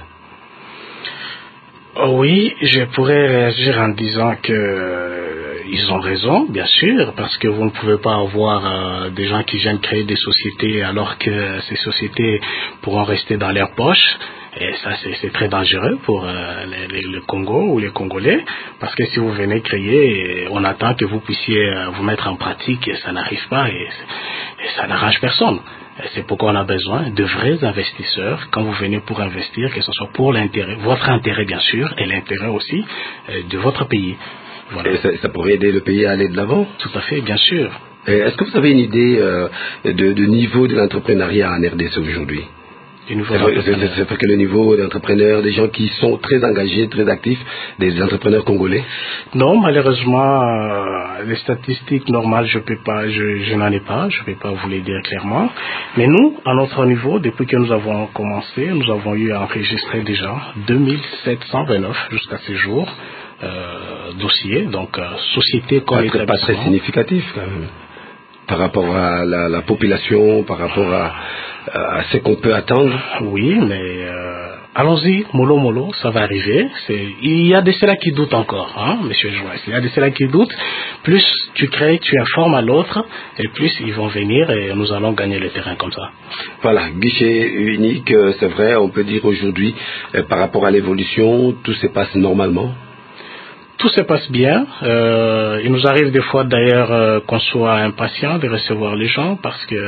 Speaker 7: Oui, je pourrais réagir en disant que ils ont raison, bien sûr, parce que vous ne pouvez pas avoir des gens qui viennent créer des sociétés alors que ces sociétés pourront rester dans leurs poches. Et ça, c'est très dangereux pour le Congo ou les Congolais, parce que si vous venez créer, on attend que vous puissiez vous mettre en pratique, et ça n'arrive pas, et ça n'arrange personne. C'est pourquoi on a besoin de vrais investisseurs quand vous venez pour investir, que ce soit pour l'intérêt, votre intérêt bien sûr, et l'intérêt aussi de votre pays. Voilà.
Speaker 4: Et ça pourrait aider le pays à aller de l'avant?
Speaker 7: Tout à fait, bien sûr.
Speaker 4: Est-ce que vous avez une idée de niveau de l'entrepreneuriat en RDC aujourd'hui? C'est parce que le niveau d'entrepreneurs, des gens qui sont très engagés, très actifs, des entrepreneurs congolais?
Speaker 7: Non, malheureusement, les statistiques normales, je n'en ai pas, je ne vais pas vous les dire clairement. Mais nous, à notre niveau, depuis que nous avons commencé, nous avons eu à enregistrer déjà 2729 jusqu'à ce jour dossiers, donc sociétés comme établissement.
Speaker 4: Pas très significatif quand même, par rapport à la population, par rapport à ce qu'on peut attendre.
Speaker 7: Oui, mais allons-y, mollo, ça va arriver. Il y a de ceux-là qui doutent encore, monsieur Joël. Il y a de ceux-là qui doutent. Plus tu crées, tu informes à l'autre, et plus ils vont venir et nous allons gagner le terrain comme ça.
Speaker 4: Voilà, guichet unique, c'est vrai, on peut dire aujourd'hui, par rapport à l'évolution, tout se passe normalement.
Speaker 7: Tout se passe bien. Il nous arrive des fois d'ailleurs qu'on soit impatient de recevoir les gens parce que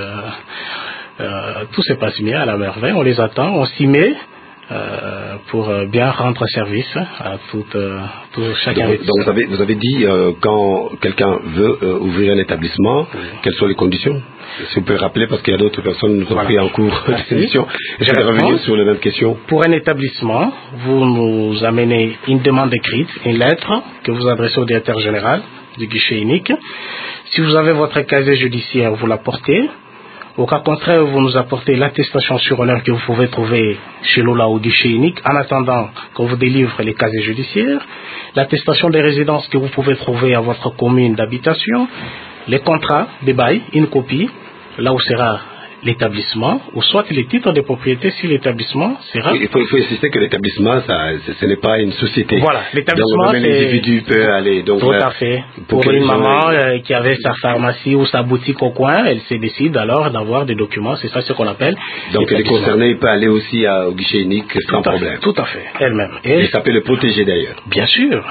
Speaker 7: tout se passe bien à la merveille. On les attend, on s'y met pour bien rendre service à chacun.
Speaker 4: Donc vous avez dit quand quelqu'un veut ouvrir un établissement, quelles sont les conditions? Si vous pouvez rappeler, parce qu'il y a d'autres personnes qui nous ont pris en cours de cette émission. Je vais revenir sur les mêmes questions.
Speaker 7: Pour un établissement, vous nous amenez une demande écrite, une lettre que vous adressez au directeur général du guichet unique. Si vous avez votre casier judiciaire, vous l'apportez. Au cas contraire, vous nous apportez l'attestation sur honneur que vous pouvez trouver chez nous là au guichet unique en attendant qu'on vous délivre les casiers judiciaires, l'attestation de résidence que vous pouvez trouver à votre commune d'habitation, les contrats de bail, une copie, là où sera l'établissement, ou soit les titres de propriété si l'établissement sera...
Speaker 4: Il faut insister que l'établissement, ce n'est pas une société.
Speaker 7: Voilà, l'établissement,
Speaker 4: donc, même l'individu peut aller. Donc,
Speaker 7: tout à fait. Pour une maman qui avait sa pharmacie ou sa boutique au coin, elle se décide alors d'avoir des documents, c'est ça ce qu'on appelle.
Speaker 4: Donc elle est concernée, il peut aller aussi au guichet unique sans problème.
Speaker 7: Tout à fait, elle-même.
Speaker 4: Et ça peut le protéger d'ailleurs.
Speaker 7: Bien sûr.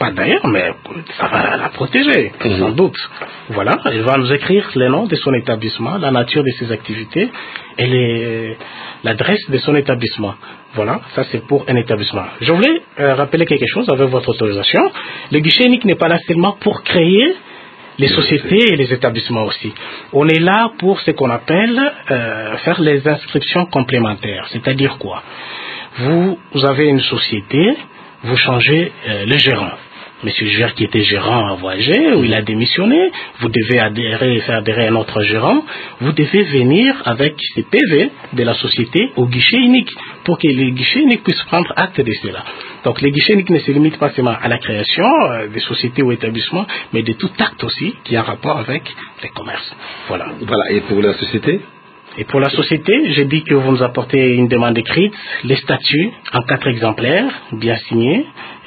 Speaker 7: pas d'ailleurs, mais ça va la protéger, sans doute. Voilà, il va nous écrire les noms de son établissement, la nature de ses activités et l'adresse de son établissement. Voilà, ça c'est pour un établissement. Je voulais rappeler quelque chose avec votre autorisation. Le guichet unique n'est pas là seulement pour créer les sociétés et les établissements aussi. On est là pour ce qu'on appelle faire les inscriptions complémentaires. C'est-à-dire quoi? Vous avez une société, vous changez le gérant. Monsieur Gère qui était gérant a voyagé, ou il a démissionné, vous devez faire adhérer un autre gérant, vous devez venir avec ces PV de la société au guichet unique, pour que les guichets uniques puissent prendre acte de cela. Donc les guichets uniques ne se limitent pas seulement à la création des sociétés ou établissements, mais de tout acte aussi qui a un rapport avec les commerces. Voilà.
Speaker 4: Voilà, et pour la société?
Speaker 7: Et pour la société, j'ai dit que vous nous apportez une demande écrite, les statuts en 4 exemplaires, bien signés,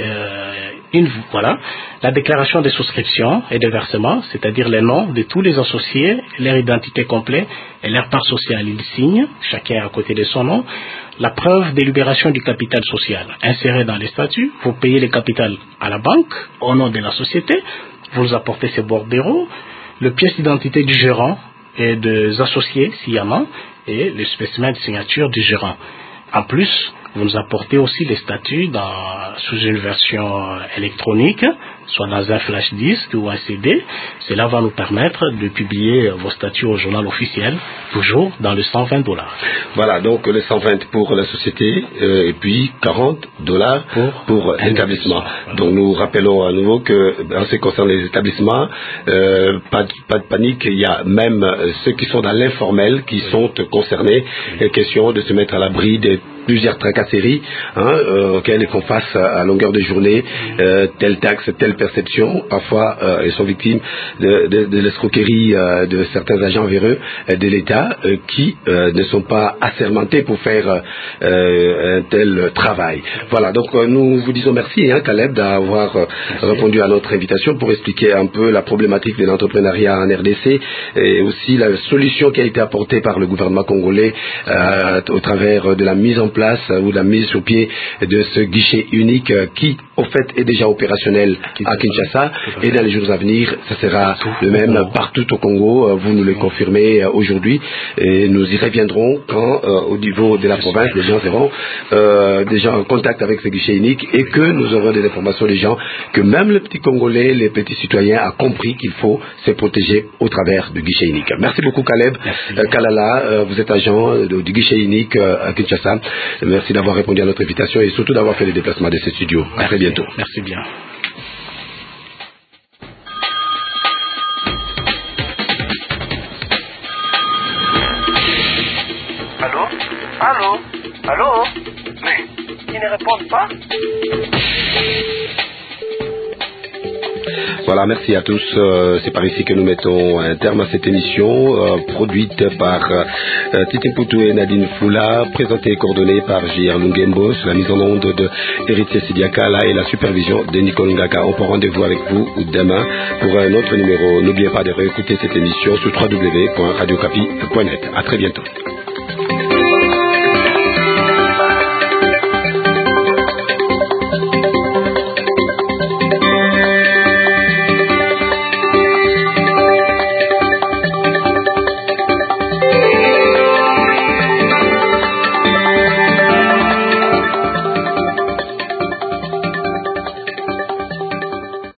Speaker 7: voilà, la déclaration de souscription et de versement, c'est-à-dire les noms de tous les associés, leur identité complète et leur part sociale. Ils signent, chacun à côté de son nom, la preuve de libération du capital social inséré dans les statuts. Vous payez le capital à la banque au nom de la société, vous apportez ces bordereaux, le pièce d'identité du gérant et des associés sciemment et le spécimen de signature du gérant. En plus, vous nous apportez aussi les statuts sous une version électronique, soit dans un flash disque ou un CD. Cela va nous permettre de publier vos statuts au journal officiel, toujours dans le $120.
Speaker 4: Voilà, donc le 120 pour la société et puis $40 pour l'établissement. Voilà. Donc nous rappelons à nouveau que en ce qui concerne les établissements, pas de panique, il y a même ceux qui sont dans l'informel qui sont concernés. Il est question de se mettre à l'abri de plusieurs tracasseries auxquelles ils font face à longueur de journée, telle taxe, telle perception. Parfois, ils sont victimes de l'escroquerie de certains agents véreux de l'État qui ne sont pas assermentés pour faire un tel travail. Voilà, donc nous vous disons merci, Caleb, d'avoir répondu à notre invitation pour expliquer un peu la problématique de l'entrepreneuriat en RDC et aussi la solution qui a été apportée par le gouvernement congolais au travers de la mise en place ou de la mise sur pied de ce guichet unique qui, au fait, est déjà opérationnel à Kinshasa et dans les jours à venir, ça sera le même partout au Congo. Vous nous le confirmez aujourd'hui et nous y reviendrons quand, au niveau de la province, les gens seront déjà en contact avec ce guichet unique et que nous aurons des informations des gens que même le petit Congolais, les petits citoyens a compris qu'il faut se protéger au travers du guichet unique. Merci beaucoup, Caleb. Kalala, vous êtes agent du guichet unique à Kinshasa. Merci d'avoir répondu à notre invitation et surtout d'avoir fait les déplacements de ce studio. À très bientôt.
Speaker 7: Merci bien.
Speaker 1: Allô Mais ils ne répondent pas.
Speaker 4: Voilà, merci à tous. C'est par ici que nous mettons un terme à cette émission produite par Titi Poutou et Nadine Foula, présentée et coordonnée par J.R. Lungembo, sur la mise en onde de Héritier Sidiakala et la supervision de Nicole Ngaka. On prend rendez-vous avec vous demain pour un autre numéro. N'oubliez pas de réécouter cette émission sur www.radiocapi.net. À très bientôt.